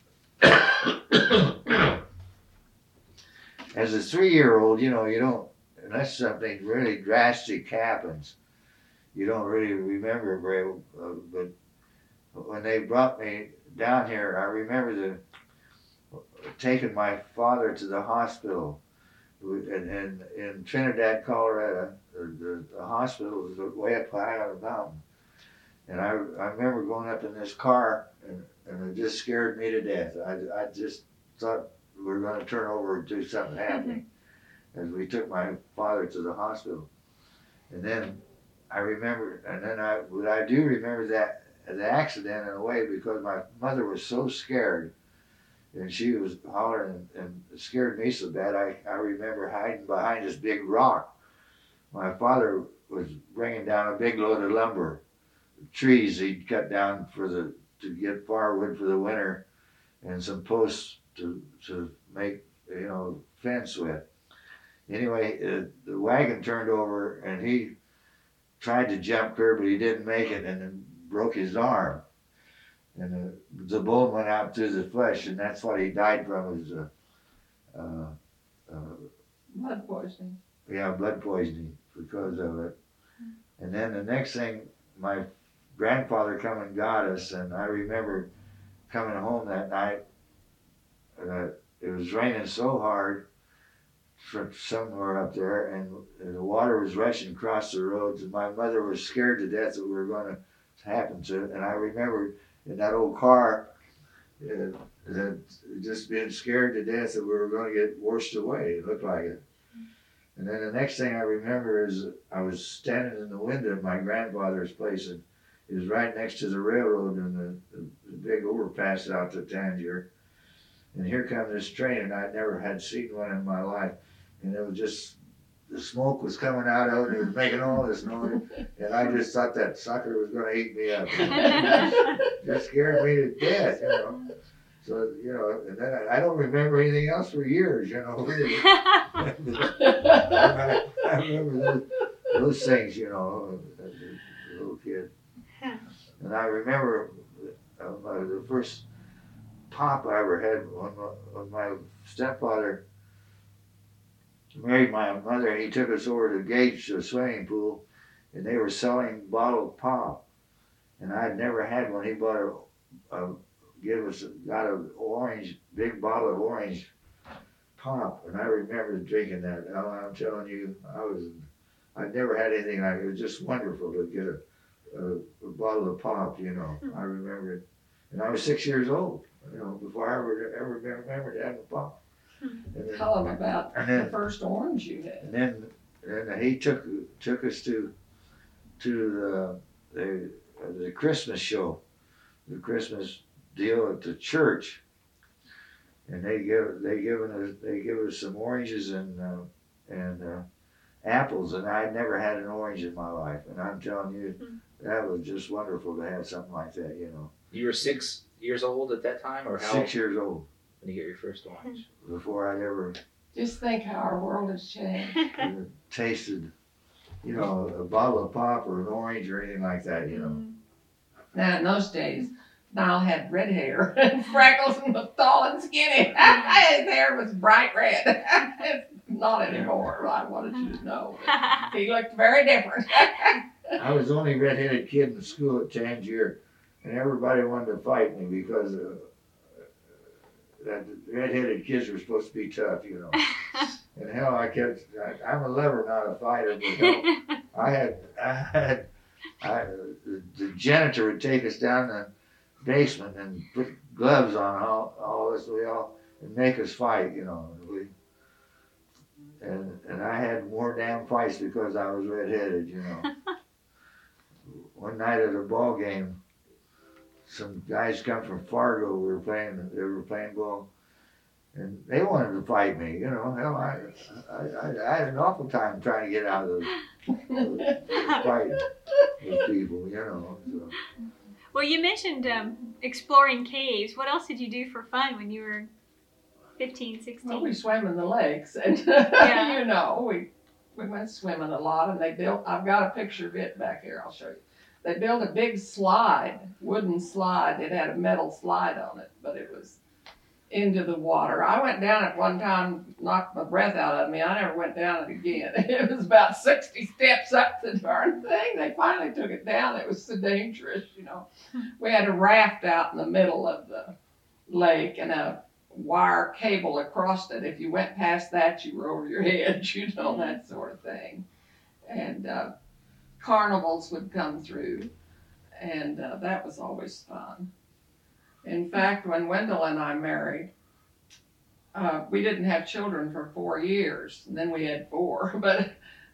As a 3-year-old, you don't, unless something really drastic happens, you don't really remember very well. But when they brought me down here, I remember taking my father to the hospital. And in Trinidad, Colorado, the hospital was way up high on a mountain. And I remember going up in this car, and it just scared me to death. I just thought we were going to turn over and do something happening as we took my father to the hospital. And then I remember, but I do remember that the accident in a way, because my mother was so scared, and she was hollering and it scared me so bad. I remember hiding behind this big rock. My father was bringing down a big load of lumber, trees he'd cut down to get firewood for the winter, and some posts to make fence with. Anyway, the wagon turned over, and he tried to jump clear, but he didn't make it, and then broke his arm. And the bone went out through the flesh, and that's what he died from, was Blood poisoning. Yeah, blood poisoning because of it. And then the next thing, my grandfather come and got us, and I remember coming home that night. It was raining so hard from somewhere up there, and the water was rushing across the roads, and my mother was scared to death that we were going to happen to it. And I remember in that old car, just being scared to death that we were going to get washed away. It looked like it. And then the next thing I remember is I was standing in the window of my grandfather's place, and it was right next to the railroad and the big overpass out to Tangier. And here comes this train, and I'd never had seen one in my life. And it was just, the smoke was coming out of it, and it was making all this noise. And I just thought that sucker was going to eat me up. That scared me to death, So, and then I don't remember anything else for years, really. I remember those things, as a little kid. And I remember the first pop I ever had when my stepfather married my mother. He took us over to Gage, to a swimming pool, and they were selling bottled pop. And I had never had one. He bought got an orange, big bottle of orange pop, and I remember drinking that. I'm telling you, I'd never had anything like it. It was just wonderful to get a bottle of pop, I remember it. And I was 6 years old, before I ever remembered having a pop. And then, tell them about the first orange you had. And then he took us to the Christmas show, the Christmas deal at the church, and they give us some oranges and apples, and I'd never had an orange in my life, and I'm telling you, that was just wonderful to have something like that. You were 6 years old at that time, or how? 6 years old. When you get your first orange. Before I'd ever. Just think how our world has changed. Tasted, a bottle of pop or an orange or anything like that. Now in those days, Niall had red hair and freckles and was tall and skinny. His hair was bright red. Not anymore. I wanted you to know. He looked very different. I was the only redheaded kid in the school at Tangier, and everybody wanted to fight me because that redheaded kids were supposed to be tough, And hell, I'm a lover, not a fighter, but hell, the janitor would take us down the basement and put gloves on all this, and make us fight, and I had more damn fights because I was redheaded, One night at a ball game, some guys come from Fargo. They were playing ball, And they wanted to fight me, you know. Hell, I had an awful time trying to get out of the fight with people, you know. So. Well, you mentioned exploring caves. What else did you do for fun when you were 15, 16? Well, we swam in the lakes, and Yeah. you know, we went swimming a lot. And they built. I've got a picture of it back here. I'll show you. They built a big slide, wooden slide. It had a metal slide on it, but it was into the water. I went down it one time, knocked my breath out of me. I never went down it again. It was about 60 steps up the darn thing. They finally took it down. It was so dangerous, you know. We had a raft out in the middle of the lake and a wire cable across it. If you went past that, you were over your head, you know, that sort of thing. And carnivals would come through, and that was always fun. In fact, when Wendell and I married, we didn't have children for 4 years, and then we had 4. But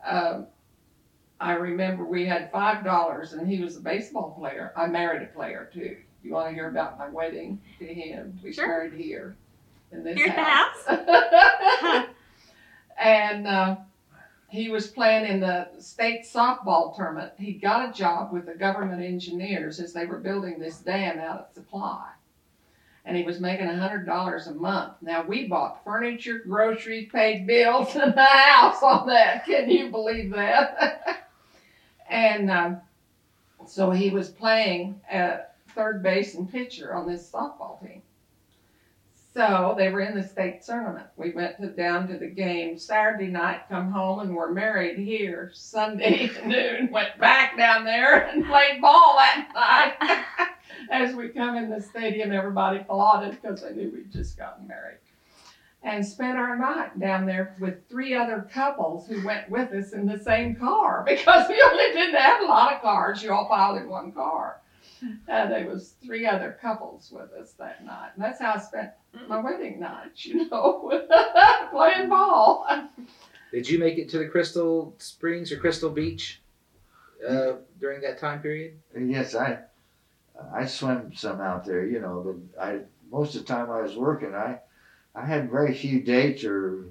I remember we had $5, and he was a baseball player. I married a player too. You want to hear about my wedding to him? We Sure. married here in this Here at the house. And he was playing in the state softball tournament. He got a job with the government engineers as they were building this dam out at Supply. And he was making $100 a month. Now, we bought furniture, groceries, paid bills, and a house on that. Can you believe that? And so he was playing at third base and pitcher on this softball team. So they were in the state tournament. We went down to the game Saturday night, come home, and were married here Sunday noon. Went back down there and played ball that night. As we come in the stadium, everybody applauded because they knew we'd just gotten married. And spent our night down there with 3 other couples who went with us in the same car because we only didn't have a lot of cars. You all piled in one car. And there was 3 other couples with us that night. And that's how I spent my wedding night, you know, playing ball. Did you make it to the Crystal Springs or Crystal Beach during that time period? Yes, I swam some out there, you know, but most of the time I was working, I had very few dates or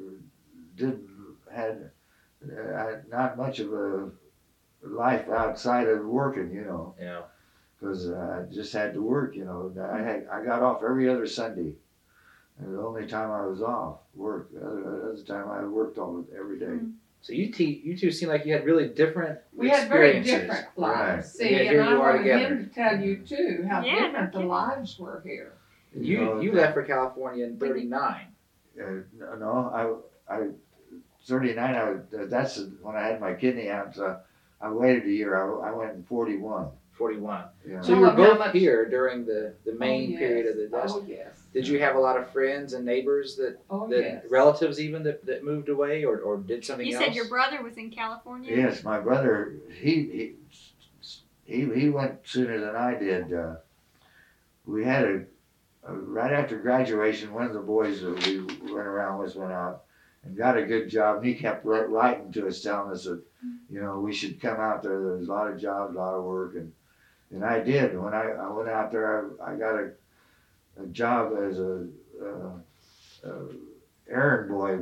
had not much of a life outside of working, you know. Yeah. Because I just had to work, you know. I got off every other Sunday. And the only time I was off, work. The other time I worked every day. Mm-hmm. So you two seem like you had really different We had very experiences. different lives. Right. See, Yeah, and here I you are wanted together. him to tell you too how Yeah, different the no kidding. lives were here. You left for California in 39. No, I 39. That's when I had my kidney out. So I waited a year. I went in 41. 41. Yeah. So you were Tell them how both much- here during the main Oh, period yes. of the death. Oh, yes. Did you have a lot of friends and neighbors that Yes. relatives even that moved away or did something You else? said your brother was in California? Yes, my brother. He went sooner than I did. We had right after graduation. One of the boys that we went around with went out and got a good job. And he kept writing to us, telling us that we should come out there. There's a lot of jobs, a lot of work, and I did. When I went out there, I got a job as a errand boy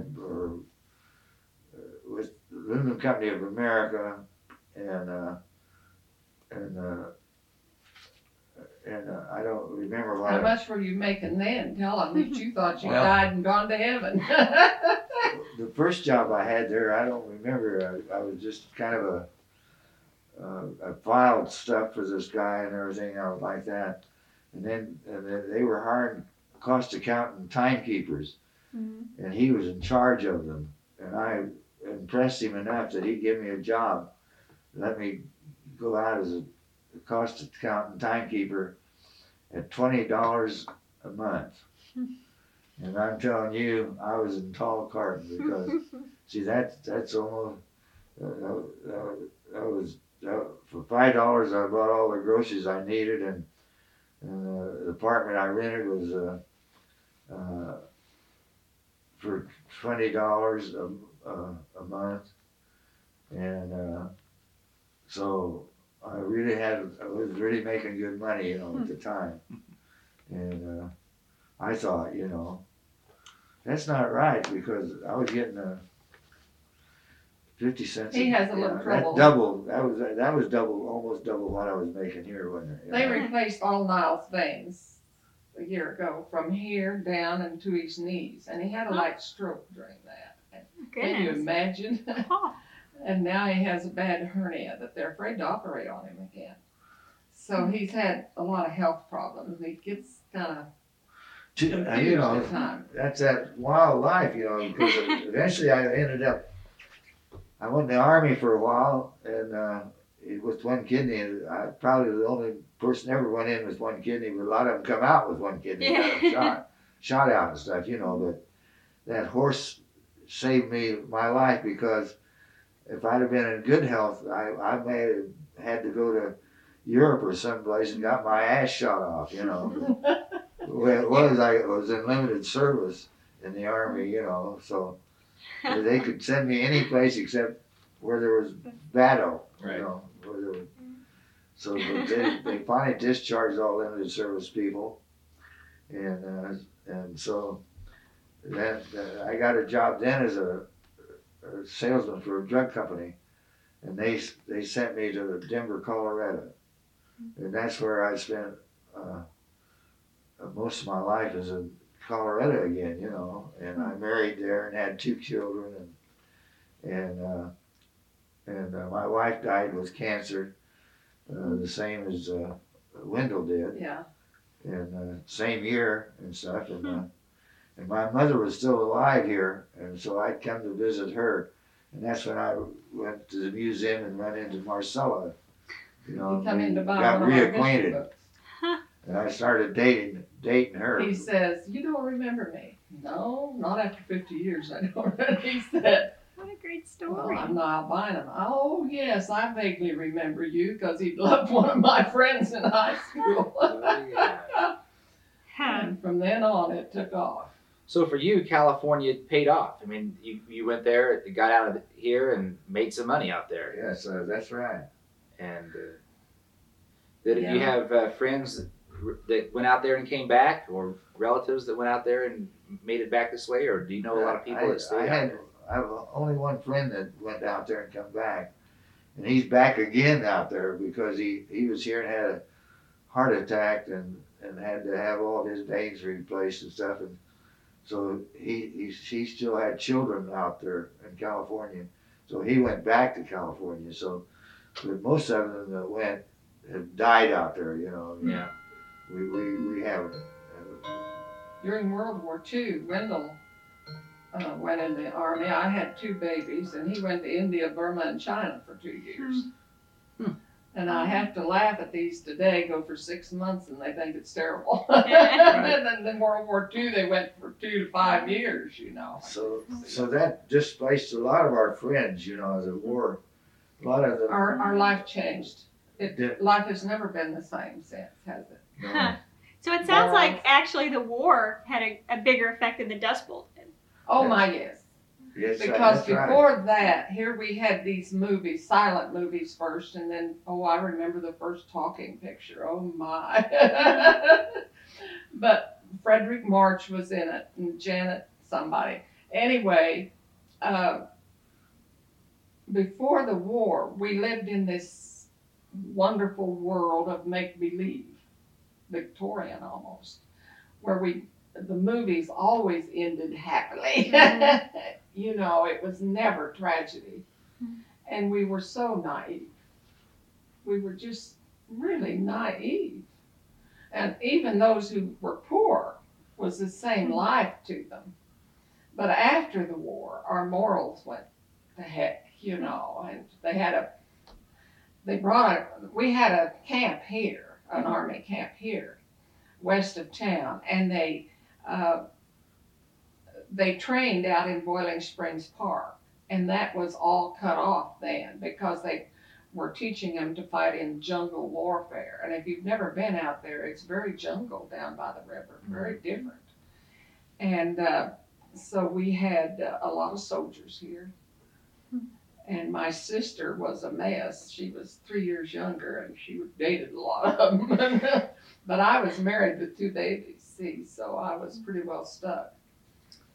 with the Aluminum Company of America, and I don't remember what. How much were you making then? Tell them that you thought you Well- died and gone to heaven. The first job I had there, I don't remember. I was just kind of I filed stuff for this guy and everything else like that, and then they were hiring cost accountant and timekeepers, Mm-hmm. and he was in charge of them, and I impressed him enough that he'd give me a job, let me go out as a cost accountant timekeeper at $20 a month. And I'm telling you, I was in tall carton because, see, that's almost, that was, for $5 I bought all the groceries I needed, and the apartment I rented was for $20 a month, and so I was really making good money, at the time, and I thought, That's not right because I was getting 50 cents. He has a little trouble. That was double, almost double what I was making here, wasn't it? They replaced all Niall's veins a year ago from here down and to his knees, and he had a light stroke during that. Can you imagine? Oh. And now he has a bad hernia that they're afraid to operate on him again. So he's had a lot of health problems. He gets kind of confused at times. That's that wild life, because eventually I went in the Army for a while, and with one kidney. I probably the only person ever went in with one kidney, but a lot of them come out with one kidney, shot out and stuff, But that horse saved my life because if I'd have been in good health, I may have had to go to Europe or someplace and got my ass shot off, The way it was, I was in limited service in the Army, so they could send me any place except where there was battle, Right. Where there was, so they finally discharged all limited service people, and so then I got a job then as a salesman for a drug company, and they sent me to Denver, Colorado, and that's where I spent most of my life is in Colorado again, and I married there and had 2 children, and my wife died with cancer, the same as Wendell did, and same year and stuff, and my mother was still alive here, and so I'd come to visit her, and that's when I went to the museum and ran into Marcella, You come in to buy got one of our reacquainted, history books. and I started dating her. He says, "You don't remember me." No, not after 50 years. I don't. He said, What a great "Well, story. I'm Niall Bynum." Oh yes, I vaguely remember you because he loved one of my friends in high school. And from then on, it took off. So for you, California paid off. I mean, you went there, got out of here, and made some money out there. Yes, that's right. And did you have friends that went out there and came back, or relatives that went out there and made it back this way, or do you know a lot of people that stayed out there? I have only one friend that went out there and come back, and he's back again out there because he was here and had a heart attack and had to have all his veins replaced and stuff, and so he still had children out there in California, so he went back to California. So, but most of them that went have died out there, Yeah. We haven't. During World War II, Wendell went in the Army. I had 2 babies, and he went to India, Burma, and China for 2 years. And I have to laugh at these today, go for 6 months, and they think it's terrible. And then in World War II, they went for 2 to 5 years, So that displaced a lot of our friends, the war. A lot of them. Our life changed. Life has never been the same since, has it? No. So it sounds like actually the war had a bigger effect than the Dust Bowl did. Oh my, yes. Yes, Because that's right. before that, here we had these movies, silent movies first, and then, I remember the first talking picture. Oh my. But Frederick March was in it, and Janet somebody. Anyway, before the war, we lived in this wonderful world of make-believe, Victorian almost, where the movies always ended happily. It was never tragedy. And we were so naive. We were just really naive. And even those who were poor was the same life to them. But after the war, our morals went to heck, and we had a camp here, an Army camp here, west of town, and they trained out in Boiling Springs Park, and that was all cut off then because they were teaching them to fight in jungle warfare. And if you've never been out there, it's very jungle down by the river, very different. And so we had a lot of soldiers here. And my sister was a mess. She was 3 years younger, and she dated a lot of them. But I was married with 2 babies, so I was pretty well stuck.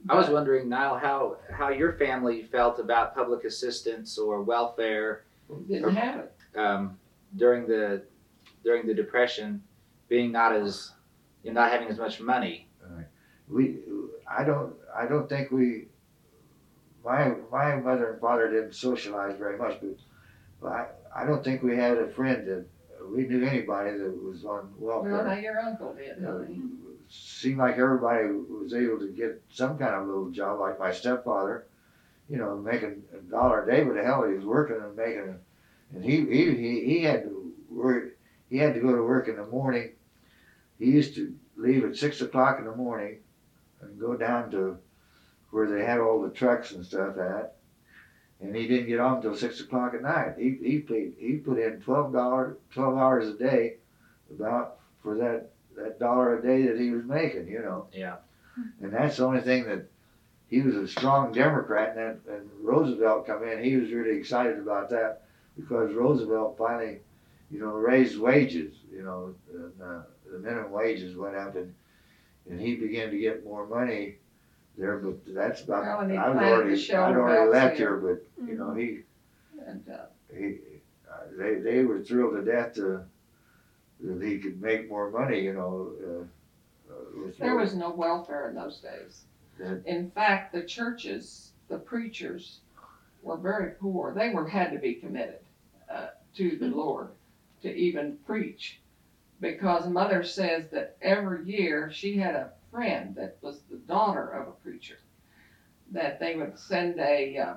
I was wondering, Niall, how your family felt about public assistance or welfare Didn't have it. during the Depression, being not having as much money. I don't think my mother and father didn't socialize very much, but I don't think we had a friend that we knew anybody that was on welfare. Well, now your uncle did, honey. Seemed like everybody was able to get some kind of little job, like my stepfather, making $1 a day, but the hell he was working and making, and he had to work. He had to go to work in the morning. He used to leave at 6 o'clock in the morning and go down to where they had all the trucks and stuff at, and he didn't get home until 6 o'clock at night. He put in $12 hours a day, about for that $1 a day that he was making, Yeah. And that's the only thing that he was a strong Democrat, and Roosevelt come in. He was really excited about that because Roosevelt finally, raised wages. And, the minimum wages went up, and he began to get more money there. But that's about. Well, and he I'd planted the already shoulder left belts here, here. but And, they were thrilled to death that he could make more money. there was no welfare in those days. In fact, the churches, the preachers, were very poor. They had to be committed to the Lord to even preach, because Mother says that every year she had a friend that was the daughter of a preacher, that they would send a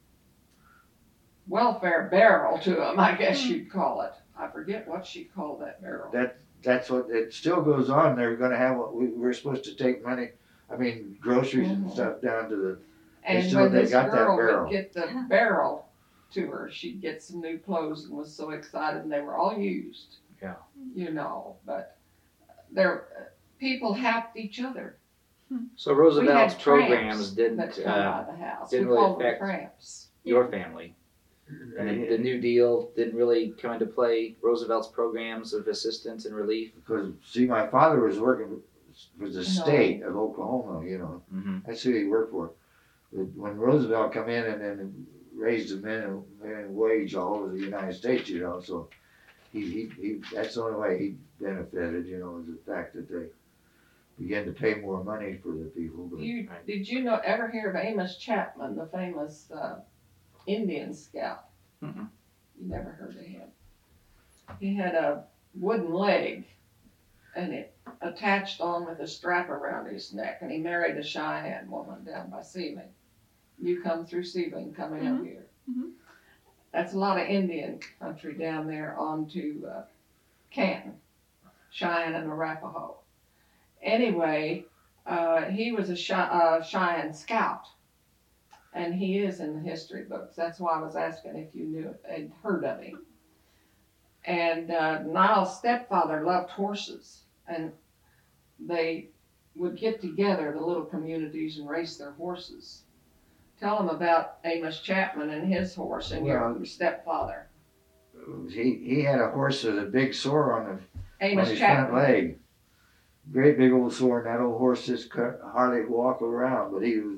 welfare barrel to him, I guess you'd call it. I forget what she called that barrel. That's what it still goes on. They're going to have we're supposed to take money. Groceries and stuff down to the. And still- when they this got that girl barrel. would get the barrel to her, she'd get some new clothes and was so excited, and they were all used. Yeah. But people helped each other. So Roosevelt's we had programs tramps didn't that come out of the house. didn't we really called them affect tramps. your family. And the New Deal didn't really come into play. Roosevelt's programs of assistance and relief. Because my father was working for the state of Oklahoma. Mm-hmm. That's who he worked for. But when Roosevelt come in and then raised the minimum wage all over the United States, so he that's the only way he benefited, is the fact that they began to pay more money for the people. But, Did you ever hear of Amos Chapman, the famous Indian scout? Mm-mm. You never heard of him. He had a wooden leg, and it attached on with a strap around his neck, and he married a Cheyenne woman down by Sealing. You come through Sealing, coming up here. Mhm. That's a lot of Indian country down there onto Canton, Cheyenne and Arapaho. Anyway, he was a Cheyenne scout, and he is in the history books. That's why I was asking if you had heard of him. And Niall's stepfather loved horses, and they would get together, the little communities, and race their horses. Tell them about Amos Chapman and his horse and your stepfather. He had a horse with a big sore on Amos his Chapman. front leg. Great big old sore, and that old horse just could hardly walk around. But he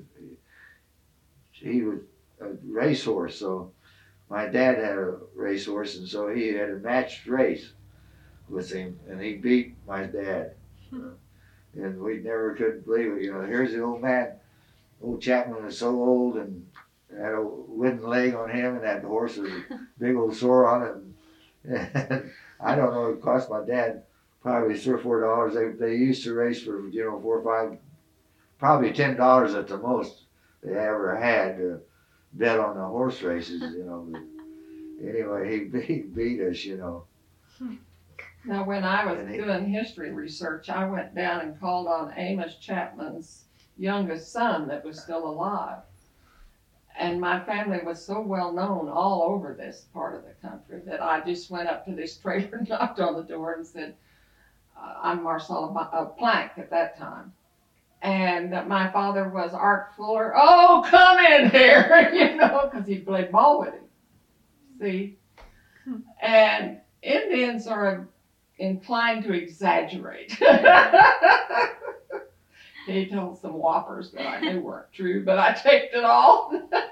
was a racehorse, so my dad had a racehorse, and so he had a matched race with him, and he beat my dad. And we never could believe it. Here's the old man. Old Chapman was so old and had a wooden leg on him, and that horse was a big old sore on it. And I don't know, it cost my dad probably $3 or $4. They used to race for, 4 or 5, probably $10 at the most they ever had to bet on the horse races, But anyway, he beat us, Now, when I was doing history research, I went down and called on Amos Chapman's youngest son that was still alive. And my family was so well known all over this part of the country that I just went up to this trailer and knocked on the door and said, I'm Marcella Plank at that time. And my father was Art Fuller. Oh, come in here, because he played ball with him. See? And Indians are inclined to exaggerate. He told some whoppers that I knew weren't true, but I taped it all.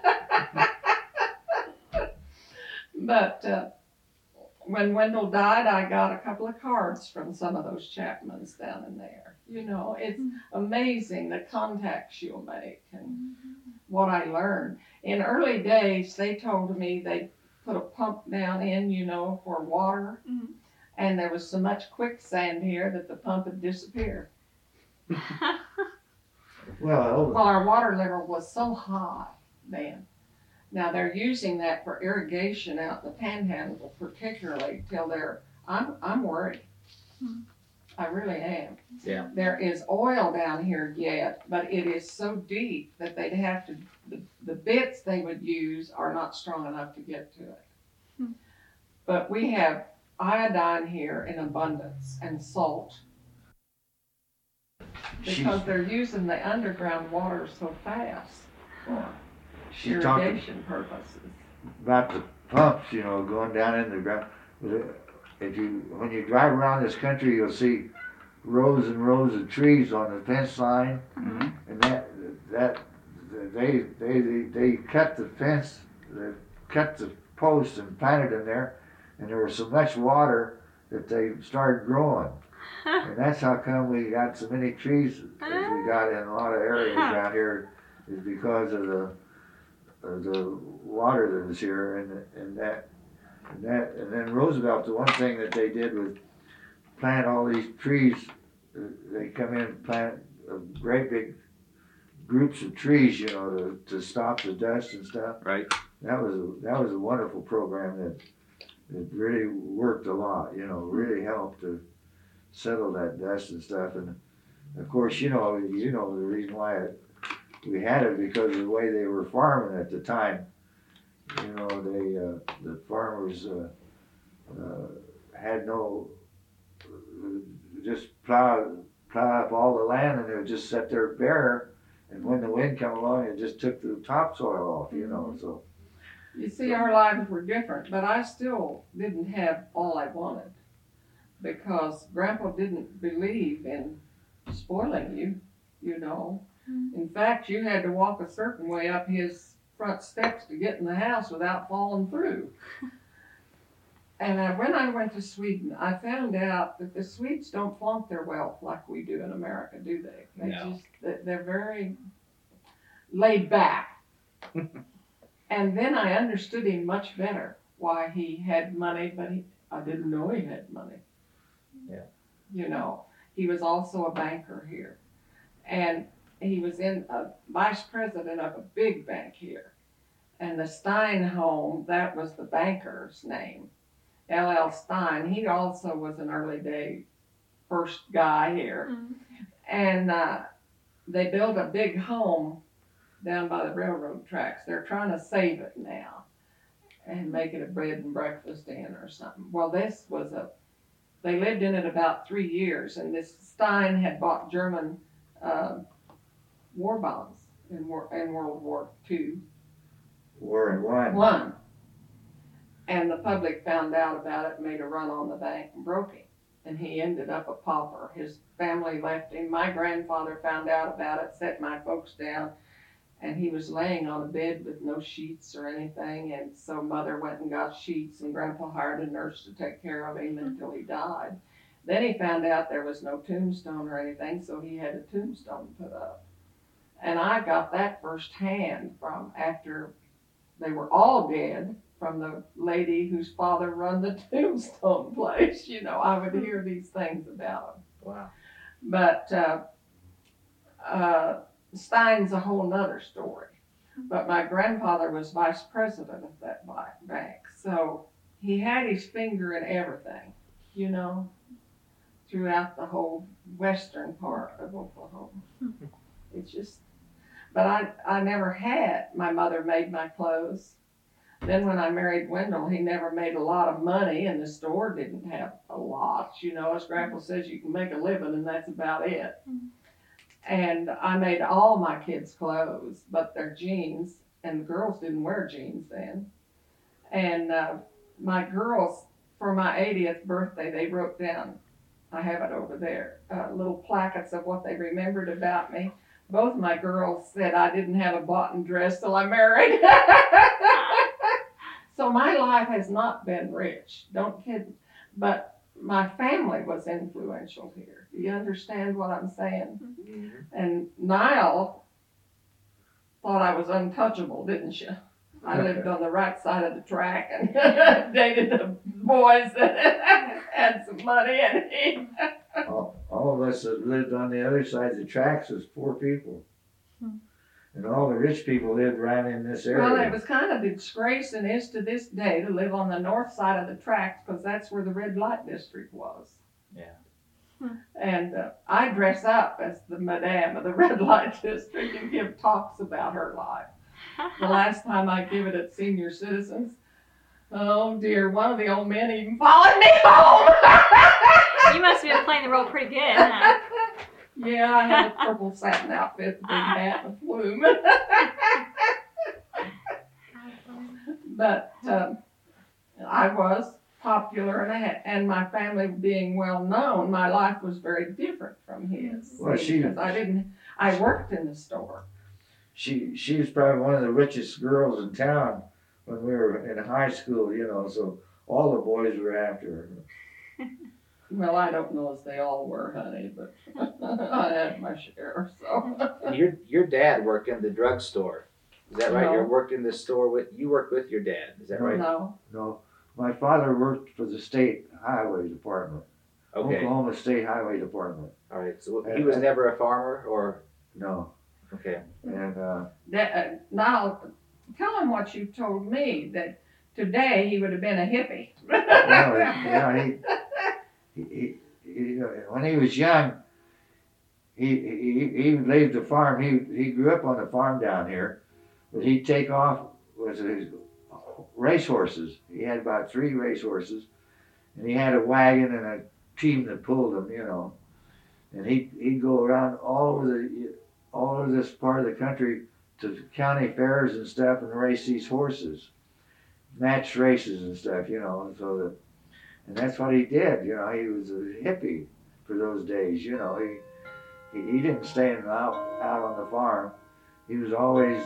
But when Wendell died, I got a couple of cards from some of those Chapmans down in there. You know, it's amazing the contacts you'll make and what I learned. In early days, they told me they put a pump down in, you know, for water. And there was so much quicksand here that the pump would disappear. Well, our water level was so high then. Now they're using that for irrigation out in the Panhandle, particularly till I'm worried. I really am. Yeah. There is oil down here yet, but it is so deep that they'd have to, the bits they would use are not strong enough to get to it. But we have iodine here in abundance and salt. Because they're using the underground water so fast for irrigation purposes. About the pumps, you know, going down in the ground. When you drive around this country, you'll see rows and rows of trees on the fence line, and they cut the fence, they cut the posts and planted them there, and there was so much water that they started growing. And that's how come we got so many trees as we got in a lot of areas around here, is because of the water that was here, and then Roosevelt, the one thing that they did was plant all these trees. They come in and plant great big groups of trees, you know, to stop the dust and stuff. Right. That was a wonderful program that really worked a lot, you know, really helped to settle that dust and stuff. And of course, you know the reason why we had it, because of the way they were farming at the time. You know, the farmers had no, just plow up all the land, and it would just sit there bare. And when the wind come along, it just took the topsoil off, you know. So you see, our lives were different, but I still didn't have all I wanted, because Grandpa didn't believe in spoiling you, you know. In fact, you had to walk a certain way up his front steps to get in the house without falling through. And when I went to Sweden, I found out that the Swedes don't flaunt their wealth like we do in America, do they? No. They're very laid back. And then I understood him much better, why he had money, but I didn't know he had money. Yeah. You know, he was also a banker here. And he was a vice president of a big bank here. And the Stein home, that was the banker's name, L.L. Stein. He also was an early day first guy here. And they built a big home down by the railroad tracks. They're trying to save it now and make it a bed and breakfast inn or something. Well, they lived in it about 3 years, and this Stein had bought German war bonds in World War II. War and wine. And the public found out about it, made a run on the bank, and broke him. And he ended up a pauper. His family left him. My grandfather found out about it, set my folks down, and he was laying on a bed with no sheets or anything. And so Mother went and got sheets, and Grandpa hired a nurse to take care of him until he died. Then he found out there was no tombstone or anything, so he had a tombstone put up. And I got that firsthand from after they were all dead, from the lady whose father run the tombstone place. You know, I would hear these things about him. Wow. But Stein's a whole nother story. But my grandfather was vice president of that bank, so he had his finger in everything, you know, throughout the whole western part of Oklahoma. It's just, but I never had, my mother made my clothes. Then when I married Wendell, he never made a lot of money, and the store didn't have a lot. You know, as Grandpa says, you can make a living, and that's about it. And I made all my kids' clothes, but their jeans, and the girls didn't wear jeans then. And my girls, for my 80th birthday, they wrote down I have it over there, little plackets of what they remembered about me. Both my girls said I didn't have a bought dress till I married. So my life has not been rich, don't kid me. But my family was influential here. Do you understand what I'm saying? Mhm. And Niall thought I was untouchable, didn't you? I lived on the right side of the track and dated the boys that had some money, and he... All of us that lived on the other side of the tracks was 4 people. And all the rich people lived right in this area. Well, it was kind of a disgrace, and is to this day, to live on the north side of the tracks, because that's where the red light district was. Yeah. And I dress up as the madame of the red light district and give talks about her life. The last time I give it at senior citizens, oh dear, one of the old men even followed me home. You must have been playing the role pretty good, huh? Yeah, I had a purple satin outfit, big hat, and a plume. But I was popular, and my family being well known, my life was very different from his. Well, because I worked in the store. She was probably one of the richest girls in town when we were in high school, you know, so all the boys were after her. Well, I don't know if they all were, honey, but I had my share, so. And your dad worked in the drugstore. Is that right? No. You worked in the store you worked with your dad. Is that right? No. No, my father worked for the state highway department, Okay. Oklahoma State Highway Department. All right. So he was never a farmer, or No, okay. and Now, tell him what you told me, that today he would have been a hippie. well, yeah, he when he was young, he leave the farm. He grew up on the farm down here, but he'd take off with his racehorses. He had about 3 racehorses, and he had a wagon and a team that pulled them, you know. And he'd go around all over this part of the country to county fairs and stuff and race these horses, match races and stuff, you know. And that's what he did, you know. He was a hippie for those days, you know. He didn't stay out on the farm. He was always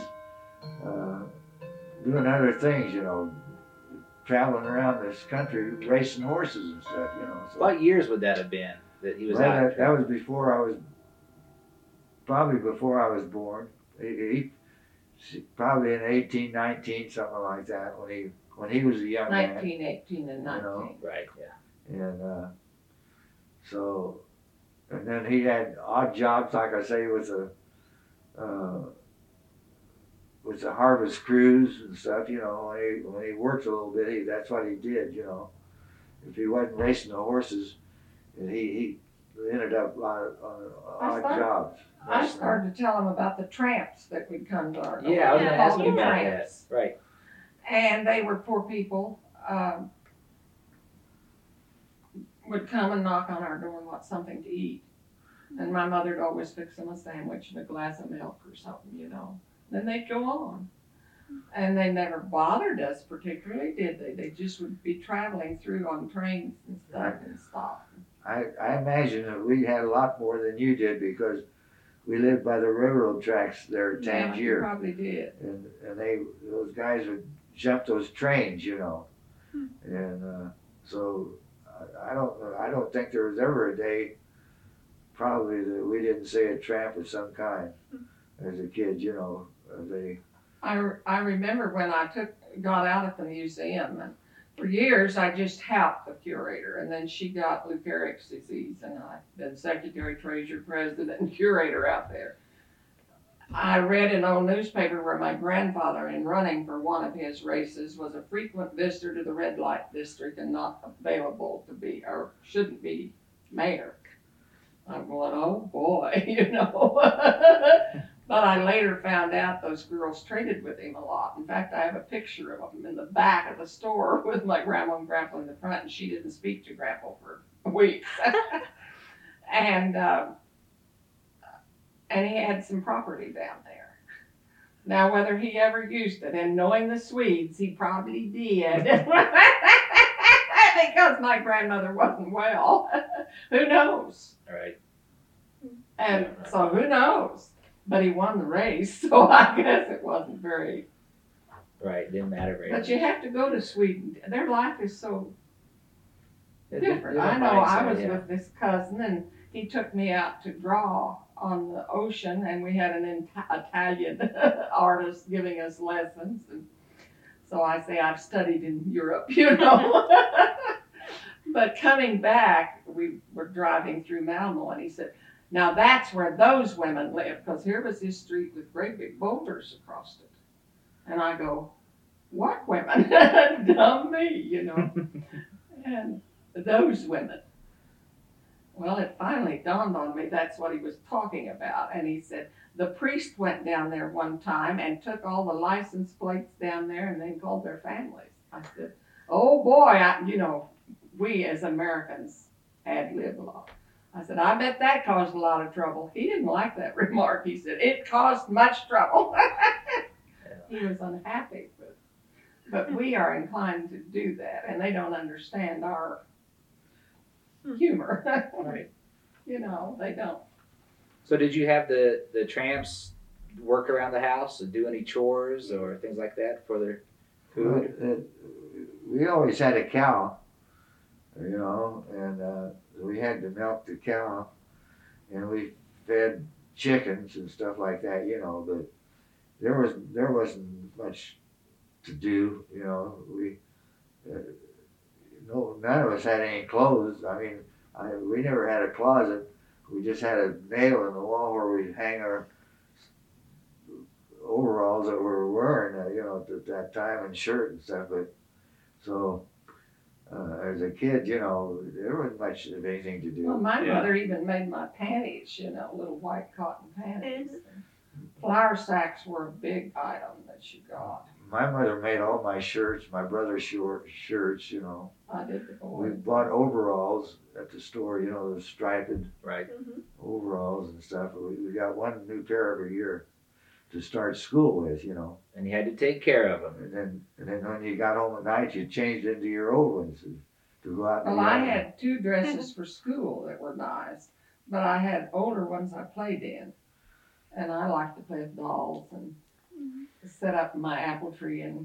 doing other things, you know, traveling around this country, racing horses and stuff, you know. So, What years would that have been that he was well, out? that was probably before I was born. He probably in 1819, something like that, when he was a young man. 19, 18, and 19. You know. Right. Yeah. And and then he had odd jobs, like I say, with the harvest crews and stuff, you know. When he worked a little bit, that's what he did, you know. If he wasn't racing the horses, he ended up on odd jobs. I started to tell him about the tramps that would come to our door. Yeah, I was going to ask you Called about that. tramps. Right. And they were poor people, would come and knock on our door and want something to eat. And my mother'd always fix them a sandwich and a glass of milk or something, you know. Then they'd go on. And they never bothered us particularly, did they? They just would be traveling through on trains and stuff and stop. I imagine that we had a lot more than you did because we lived by the railroad tracks there at Yeah, you Tangier. probably did. And those guys would jump those trains, you know. And so I don't think there was ever a day probably that we didn't see a tramp of some kind as a kid, you know. I remember when I got out at the museum, and for years I just helped the curator, and then she got Lou Gehrig's disease, and I've been secretary, treasurer, president, and curator out there. I read an old newspaper where my grandfather, in running for one of his races, was a frequent visitor to the red light district and not available to be, or shouldn't be, mayor. I'm going, oh boy, you know. But I later found out those girls traded with him a lot. In fact, I have a picture of them in the back of the store with my grandma and grandpa in the front, and she didn't speak to grandpa for weeks. And he had some property down there. Now, whether he ever used it, and knowing the Swedes, he probably did. Because my grandmother wasn't well. Who knows? Right. And so who knows? But he won the race, so I guess it wasn't very. Right. Didn't matter very But much. you have to go to Sweden. Their life is so different. I Different know. I mindset, was yeah. with this cousin, and he took me out to draw on the ocean, and we had an Italian artist giving us lessons. And so I say I've studied in Europe, you know. But coming back, we were driving through Malmo, and he said, now that's where those women live, because here was his street with great big boulders across it. And I go, what women? Dumb me, you know. And those women. Well, it finally dawned on me that's what he was talking about. And he said, the priest went down there one time and took all the license plates down there and then called their families. I said, oh boy, you know, we as Americans ad-lib a lot. I said, I bet that caused a lot of trouble. He didn't like that remark. He said, it caused much trouble. He was unhappy, but we are inclined to do that, and they don't understand our humor. Right. You know, they don't. So did you have the tramps work around the house and do any chores or things like that for their food? We always had a cow, you know, and we had to milk the cow, and we fed chickens and stuff like that, you know. But there wasn't much to do, you know. None of us had any clothes. I mean, we never had a closet. We just had a nail in the wall where we hang our overalls that we were wearing, you know, at that time, and shirt and stuff. But so as a kid, you know, there wasn't much of anything to do. Well, my Yeah. mother even made my panties, you know, little white cotton panties. Flour sacks were a big item that she got. My mother made all my shirts, my brother's shirts, you know. I did the We boys. bought overalls at the store, you know, the striped Right. overalls and stuff. We got one new pair every year to start school with, you know. And you had to take care of them. And then when you got home at night, you changed into your old ones to go out. in the Well, I yard. had 2 dresses for school that were nice, but I had older ones I played in. And I liked to play with dolls and set up my apple tree and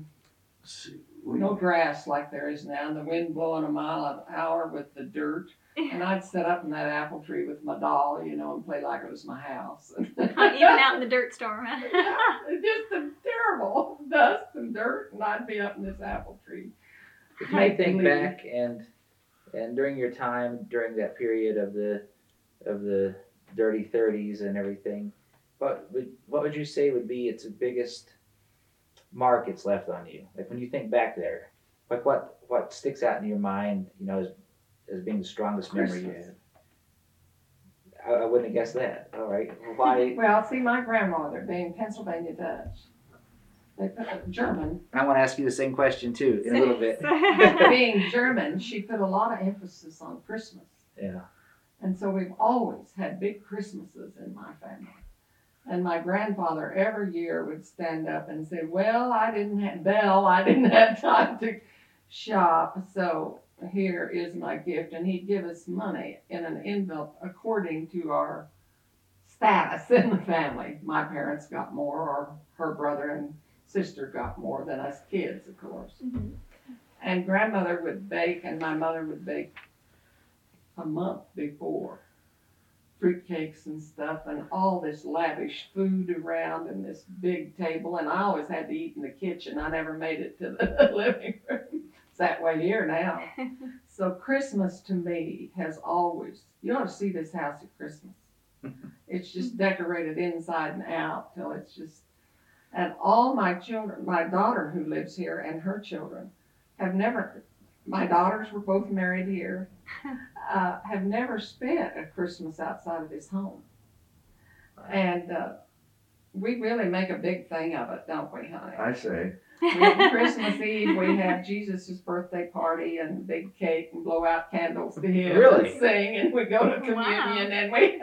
no grass like there is now, and the wind blowing a mile an hour with the dirt. And I'd set up in that apple tree with my doll, you know, and play like it was my house. Even out in the dirt storm. It's just a terrible dust and dirt, and I'd be up in this apple tree. If you think back and during your time during that period of the dirty 30s and everything, what would you say would be its biggest mark it's left on you? Like when you think back there, like what sticks out in your mind, you know, as being the strongest memory you Christmas. have? I wouldn't have guessed that. All right. Why? Well, see, my grandmother, being Pennsylvania Dutch, they put German. I want to ask you the same question too in a little bit. Being German, she put a lot of emphasis on Christmas. Yeah. And so we've always had big Christmases in my family. And my grandfather every year would stand up and say, well, I didn't have time to shop, so here is my gift. And he'd give us money in an envelope according to our status in the family. My parents got more, or her brother and sister got more than us kids, of course. Mhm. And grandmother would bake, and my mother would bake a month before fruitcakes and stuff, and all this lavish food around and this big table. And I always had to eat in the kitchen. I never made it to the living room. It's that way here now. So Christmas to me has always, you ought to see this house at Christmas. It's just decorated inside and out till it's just, and all my children, my daughter who lives here and her children have never, my daughters were both married here, have never spent a Christmas outside of this home. And we really make a big thing of it, don't we, honey? I say. We have Christmas Eve, we have Jesus' birthday party and big cake and blow out candles to him Really? and sing, and we go to communion and we,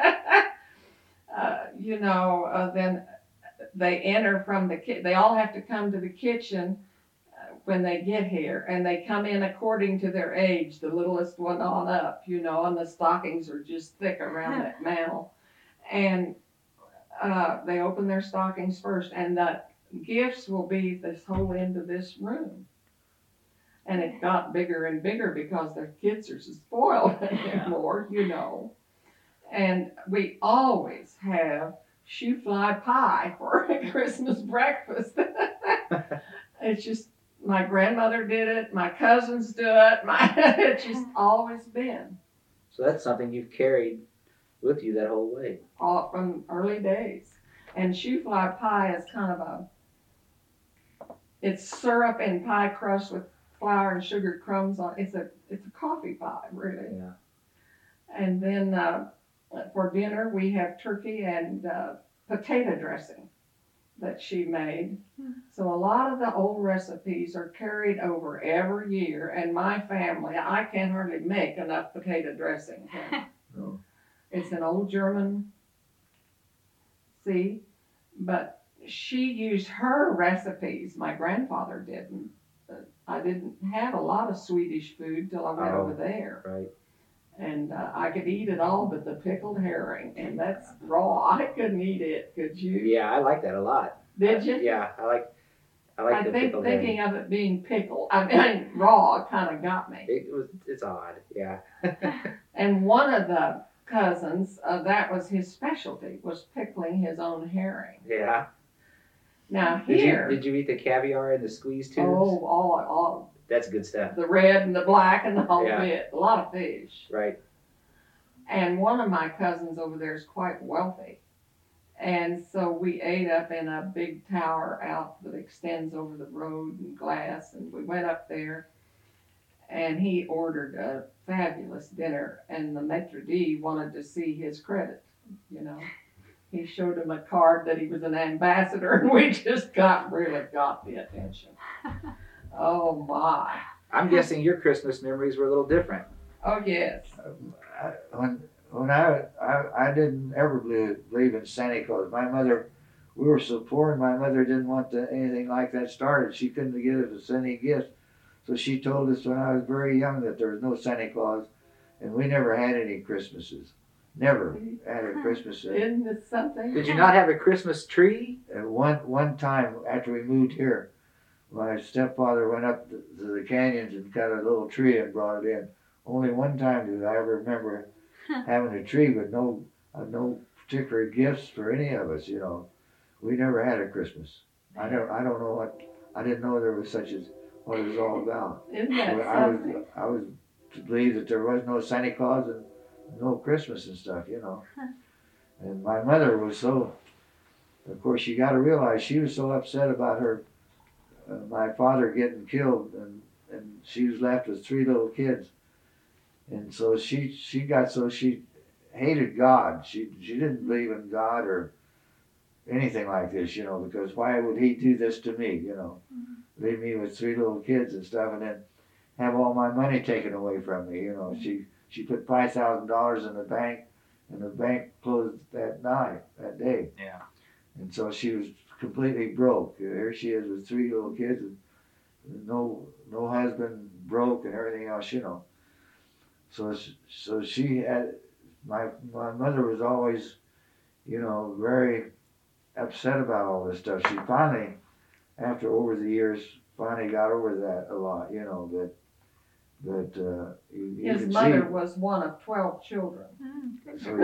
then they enter from the kitchen. They all have to come to the kitchen when they get here, and they come in according to their age, the littlest one on up, you know, and the stockings are just thick around that mantle. And they open their stockings first, and the gifts will be this whole end of this room. And it got bigger and bigger because their kids are so spoiled anymore, you know. And we always have shoe fly pie for Christmas breakfast. It's just, my grandmother did it, my cousins do it, it's just always been. So that's something you've carried with you that whole way. All from early days. And shoe fly pie is kind of it's syrup and pie crust with flour and sugar crumbs on. It's a coffee pie, really. Yeah. And then for dinner we have turkey and potato dressing that she made. So a lot of the old recipes are carried over every year, and my family, I can hardly make enough potato dressing. No. It's an old German, but she used her recipes. My grandfather didn't. I didn't have a lot of Swedish food till I went over there. Right. And I could eat it all but the pickled herring, and that's raw. I couldn't eat it, could you? Yeah, I like that a lot. Did you? Yeah, I like I the think pickled thinking herring. of it being pickled, I mean raw, kind of got me. It's odd, yeah. And one of the cousins, that was his specialty, was pickling his own herring. Yeah. Now here, Did you eat the caviar and the squeeze tubes? oh, all That's good stuff. the red and the black and the whole Yeah. bit, a lot of fish. Right. And one of my cousins over there is quite wealthy. And so we ate up in a big tower out that extends over the road and glass. And we went up there, and he ordered a fabulous dinner. And the maitre d' wanted to see his credit, you know. He showed him a card that he was an ambassador, and we just really got the attention. Oh my. I'm guessing your Christmas memories were a little different. Oh yes. When I didn't ever believe in Santa Claus. My mother, we were so poor, and my mother didn't want anything like that started. She couldn't get us any gifts, so she told us when I was very young that there was no Santa Claus, and we never had any Christmases. Never had a Christmas. Isn't it something? Did you not have a Christmas tree? One time after we moved here, my stepfather went up to the canyons and cut a little tree and brought it in. Only one time did I ever remember having a tree, but no particular gifts for any of us. You know, we never had a Christmas. I don't know what. I didn't know there was such as what it was all about. Isn't that But something? I was to believe that there was no Santa Claus and no Christmas and stuff. You know, and my mother was so. Of course, you got to realize she was so upset about her. My father getting killed, and she was left with 3 little kids, and so she hated God. She didn't believe in God or anything like this, you know, because why would he do this to me, you know, leave me with 3 little kids and stuff, and then have all my money taken away from me, you know. She put $5,000 in the bank, and the bank closed that day. Yeah. And so she was completely broke. Here she is with 3 little kids and no husband, broke and everything else, you know. So she had, my mother was always, you know, very upset about all this stuff. She finally, after over the years, finally got over that a lot, you know, that you His can mother see, was one of 12 children. so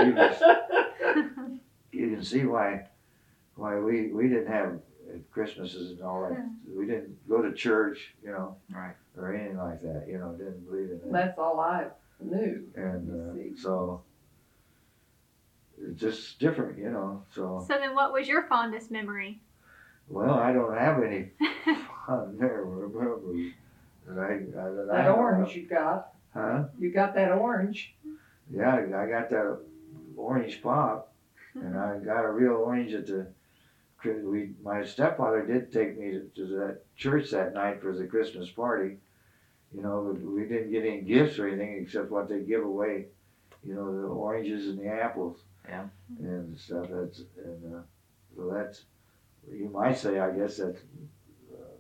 you can see why we didn't have Christmases and all that. We didn't go to church, you know, Right. or anything like that, you know, didn't believe in that. That's all I knew. And so it's just different, you know. So So then what was your fondest memory? well, I don't have any fond memories that I That know orange of. you got. Huh? You got that orange. Yeah, I got that orange pop, and I got a real orange at the. My stepfather did take me to that church that night for the Christmas party, you know, but we didn't get any gifts or anything except what they give away, you know, the oranges and the apples. Yeah. And stuff. So that's, you might say, I guess that's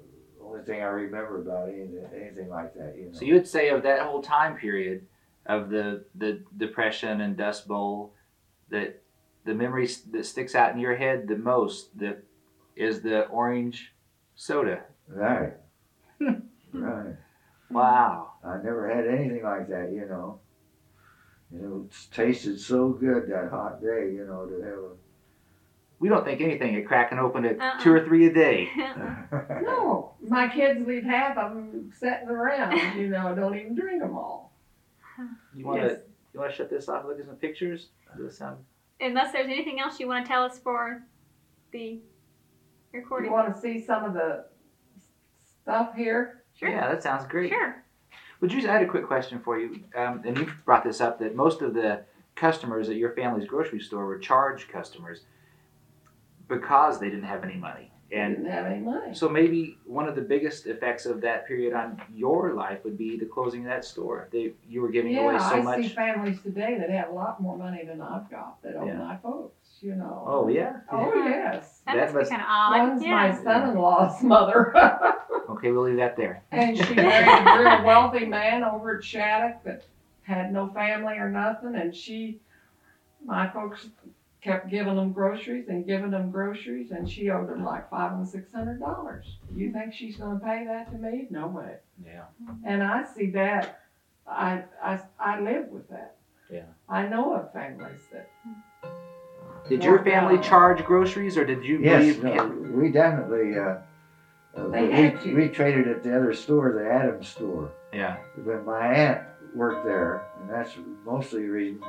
only thing I remember about anything like that. You know. So you would say of that whole time period of the Depression and Dust Bowl, that the memory that sticks out in your head the most is the orange soda. Right. Right. Wow. I never had anything like that, you know. And it tasted so good that hot day, you know, to have We don't think anything of cracking open at Uh-uh. 2 or 3 a day. a. No, my kids leave half of them sitting around, you know, don't even drink them all. You want Yes. to shut this off? Look at some pictures. Does this sound? Unless there's anything else you want to tell us for the You recording. want to see some of the stuff here? Sure. Yeah, that sounds great. Sure. Would you? I had a quick question for you, and you brought this up that most of the customers at your family's grocery store were charge customers because they didn't have any money. They And didn't have any money. so maybe one of the biggest effects of that period on your life would be the closing of that store. You were giving away so I much. see families today that have a lot more money than I've got that owe Yeah. my folks, you know. Oh yeah. Oh, yes. That, That must must- be kind of odd. One's Yeah. my son-in-law's mother. Okay, we'll leave that there. And she married a real wealthy man over at Shattuck that had no family or nothing. And my folks kept giving them groceries and giving them groceries. And she owed them like $500 and $600. You think she's going to pay that to me? No way. Yeah. And I see that. I live with that. Yeah. I know of families that. Did your Well, family no. charge groceries, or did you Yes, believe? no, we definitely, They had to. we traded at the other store, the Adams store. Yeah. But my aunt worked there, and that's mostly the reason.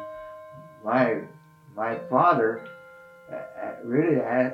My father really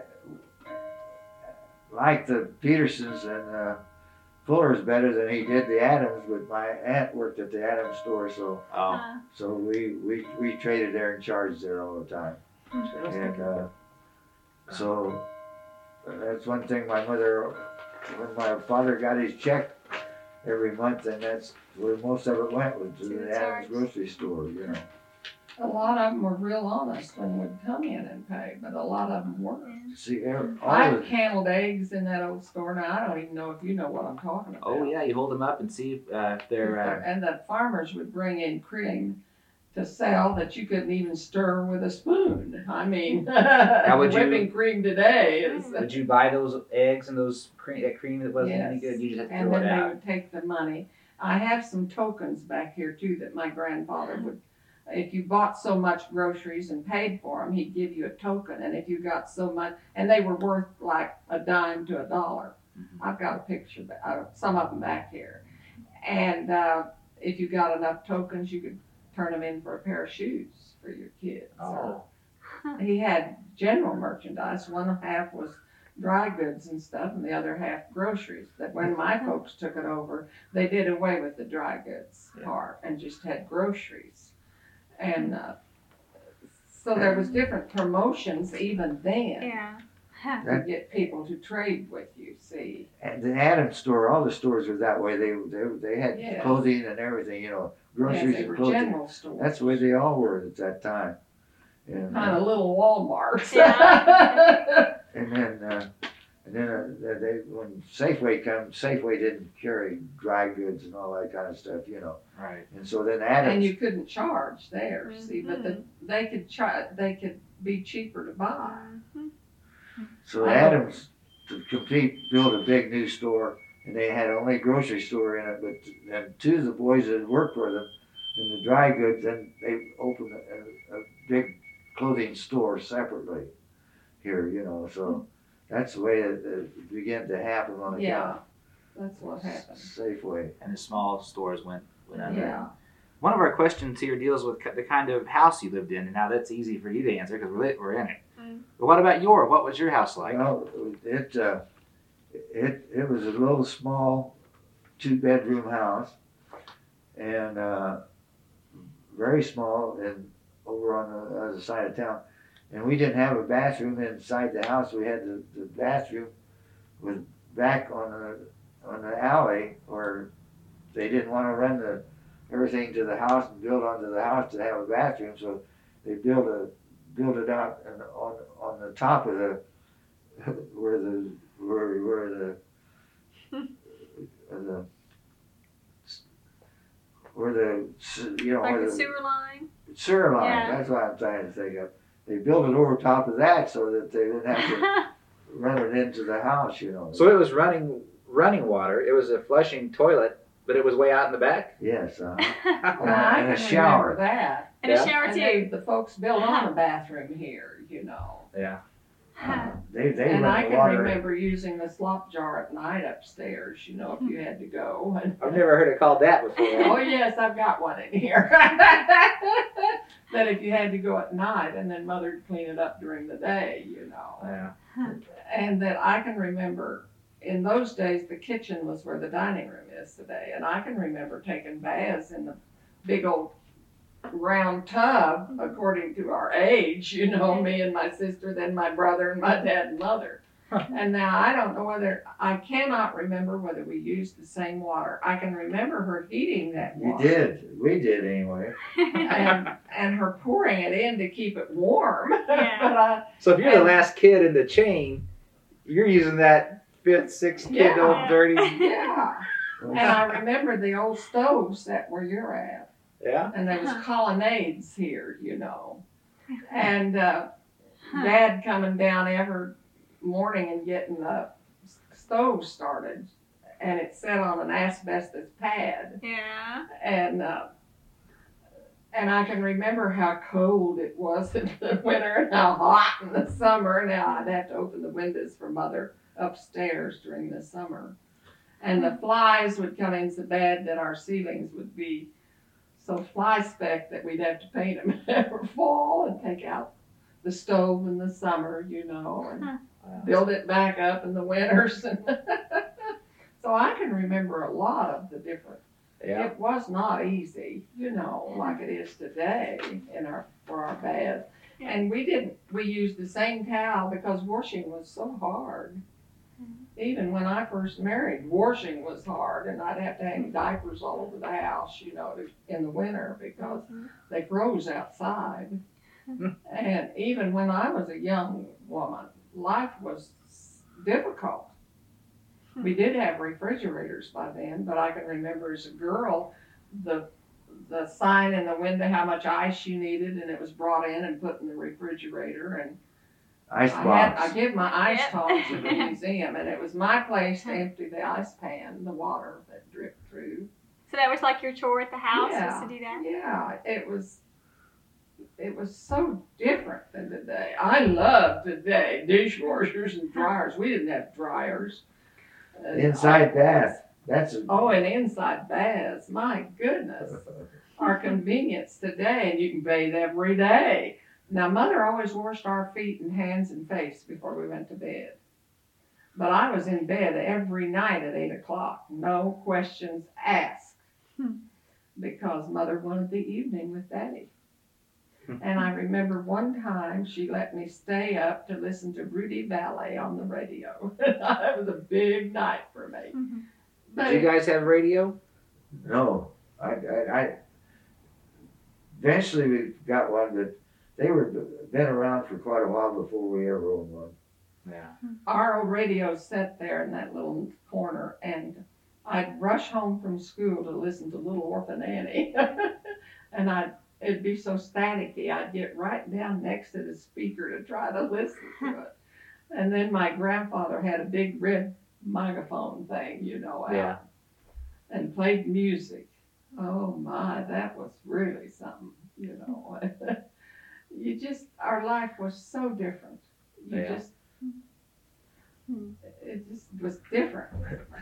liked the Petersons and Fullers better than he did the Adams, but my aunt worked at the Adams store, so Oh. we traded there and charged there all the time. And so that's one thing my mother, when my father got his check every month, and that's where most of it went, was to To the the Adams charge. grocery store, you know. A lot of them were real honest and would come in and pay, but a lot of them weren't. See, all I've the, canned eggs in that old store. Now, I don't even know if you know what I'm talking about. Oh yeah, you hold them up and see if they're. And the farmers would bring in cream to sell that you couldn't even stir with a spoon. I mean, would you- whipping cream today is. Would you buy those eggs and that cream that wasn't any Yes. good? You just had to And throw then it they out. would take the money. I have some tokens back here too that my grandfather would. If you bought so much groceries and paid for them, he'd give you a token. And if you got so much, and they were worth like a dime to $1. Mhm. I've got a picture, some of them back here. And if you got enough tokens, you could turn them in for a pair of shoes for your kids. Oh. He had general merchandise. One half was dry goods and stuff, and the other half groceries. That when my folks took it over, they did away with the dry goods Yeah. part and just had groceries. And so there was different promotions even then Yeah. to get people to trade with you. See, and the Adams store, all the stores were that way. They had Yes. clothing and everything, you know, yes, groceries they and were clothing. general stores. That's the way they all were at that time. And, Kind of little Walmarts. And then they when Safeway come, Safeway didn't carry dry goods and all that kind of stuff, you know. Right. And so then And Adams, you couldn't charge there, see, but they could be cheaper to buy. Mhm. so I know. Adams to compete built a big new store, and they had only a grocery store in it. But then two of the boys that worked for them in the dry goods, then they opened a big clothing store separately here, you know. So that's the way it began to happen on Yeah, account that's what of happened. Safeway. And the small stores went under. Yeah. One of our questions here deals with the kind of house you lived in, and now that's easy for you to answer because we're in it. Mm. But what about what was your house like? Well, it was a little small 2-bedroom house, and very small, and over on the other side of town. And we didn't have a bathroom inside the house. We had the bathroom was back on the alley, where they didn't want to run everything to the house and build onto the house to have a bathroom, so they built it out and on the top of the where the you know, Like where the sewer line? sewer line. Yeah. That's what I'm trying to think of. They built it over top of that so that they didn't have to run it into the house, you know. So it was running water. It was a flushing toilet, but it was way out in the back. Yes, Well, and I a can shower. remember that. And a Yeah. shower And too. the folks built on a bathroom here, you know. Yeah. They And I run the can water. remember using the slop jar at night upstairs, you know, if you had to go. And, I've never heard it called that oh before. yes, I've got one in here. That if you had to go at night, and then Mother'd clean it up during the day, you know. Yeah. And that I can remember, in those days, the kitchen was where the dining room is today. And I can remember taking baths in the big old round tub, according to our age, you know, me and my sister, then my brother and my dad and mother. And now I don't know I cannot remember whether we used the same water. I can remember her heating that You water. did. We did anyway. And her pouring it in to keep it warm. Yeah. But So if you're the last kid in the chain, you're using that fifth, sixth kid, Yeah. old dirty. yeah. And I remember the old stoves that where you're at. Yeah. And there was colonnades here, you know. And Dad coming down every morning and getting the stove started. And it set on an asbestos pad. Yeah. And I can remember how cold it was in the winter and how hot in the summer. Now I'd have to open the windows for Mother upstairs during the summer. And the flies would come in so bad that our ceilings would be so fly specked that we'd have to paint them every fall and take out the stove in the summer, you know, and build it back up in the winters. So I can remember a lot of the different. Yeah. It was not easy, you know, like it is today for our baths. Yeah. And we used the same towel because washing was so hard. Even when I first married, washing was hard, and I'd have to hang diapers all over the house, you know, in the winter because they froze outside. And even when I was a young woman, life was difficult. We did have refrigerators by then, but I can remember as a girl, the sign in the window how much ice you needed, and it was brought in and put in the refrigerator. And Icebox. I give my ice Yep. tongs to the museum, and it was my place to empty the ice pan, the water that dripped through. So that was like your chore at the house, Yeah. was to do that? Yeah, it was so different than today. I love today dishwashers and dryers. We didn't have dryers. Inside bath. That's a, Oh, and inside baths. My goodness. Our convenience today, and you can bathe every day. Now, Mother always washed our feet and hands and face before we went to bed. But I was in bed every night at 8 o'clock. No questions asked. Because Mother wanted the evening with Daddy. And I remember one time she let me stay up to listen to Rudy Ballet on the radio. That was a big night for me. Mhm. But Did you guys have radio? no. I eventually we got one, but they were been around for quite a while before we ever owned one. Yeah. our old radio sat there in that little corner, and I'd rush home from school to listen to Little Orphan Annie. And it'd be so staticky, I'd get right down next to the speaker to try to listen to it. And then my grandfather had a big red megaphone thing, you know, out, Yeah. and played music. Oh my, that was really something, you know. Our life was so different. Yeah. It just was different.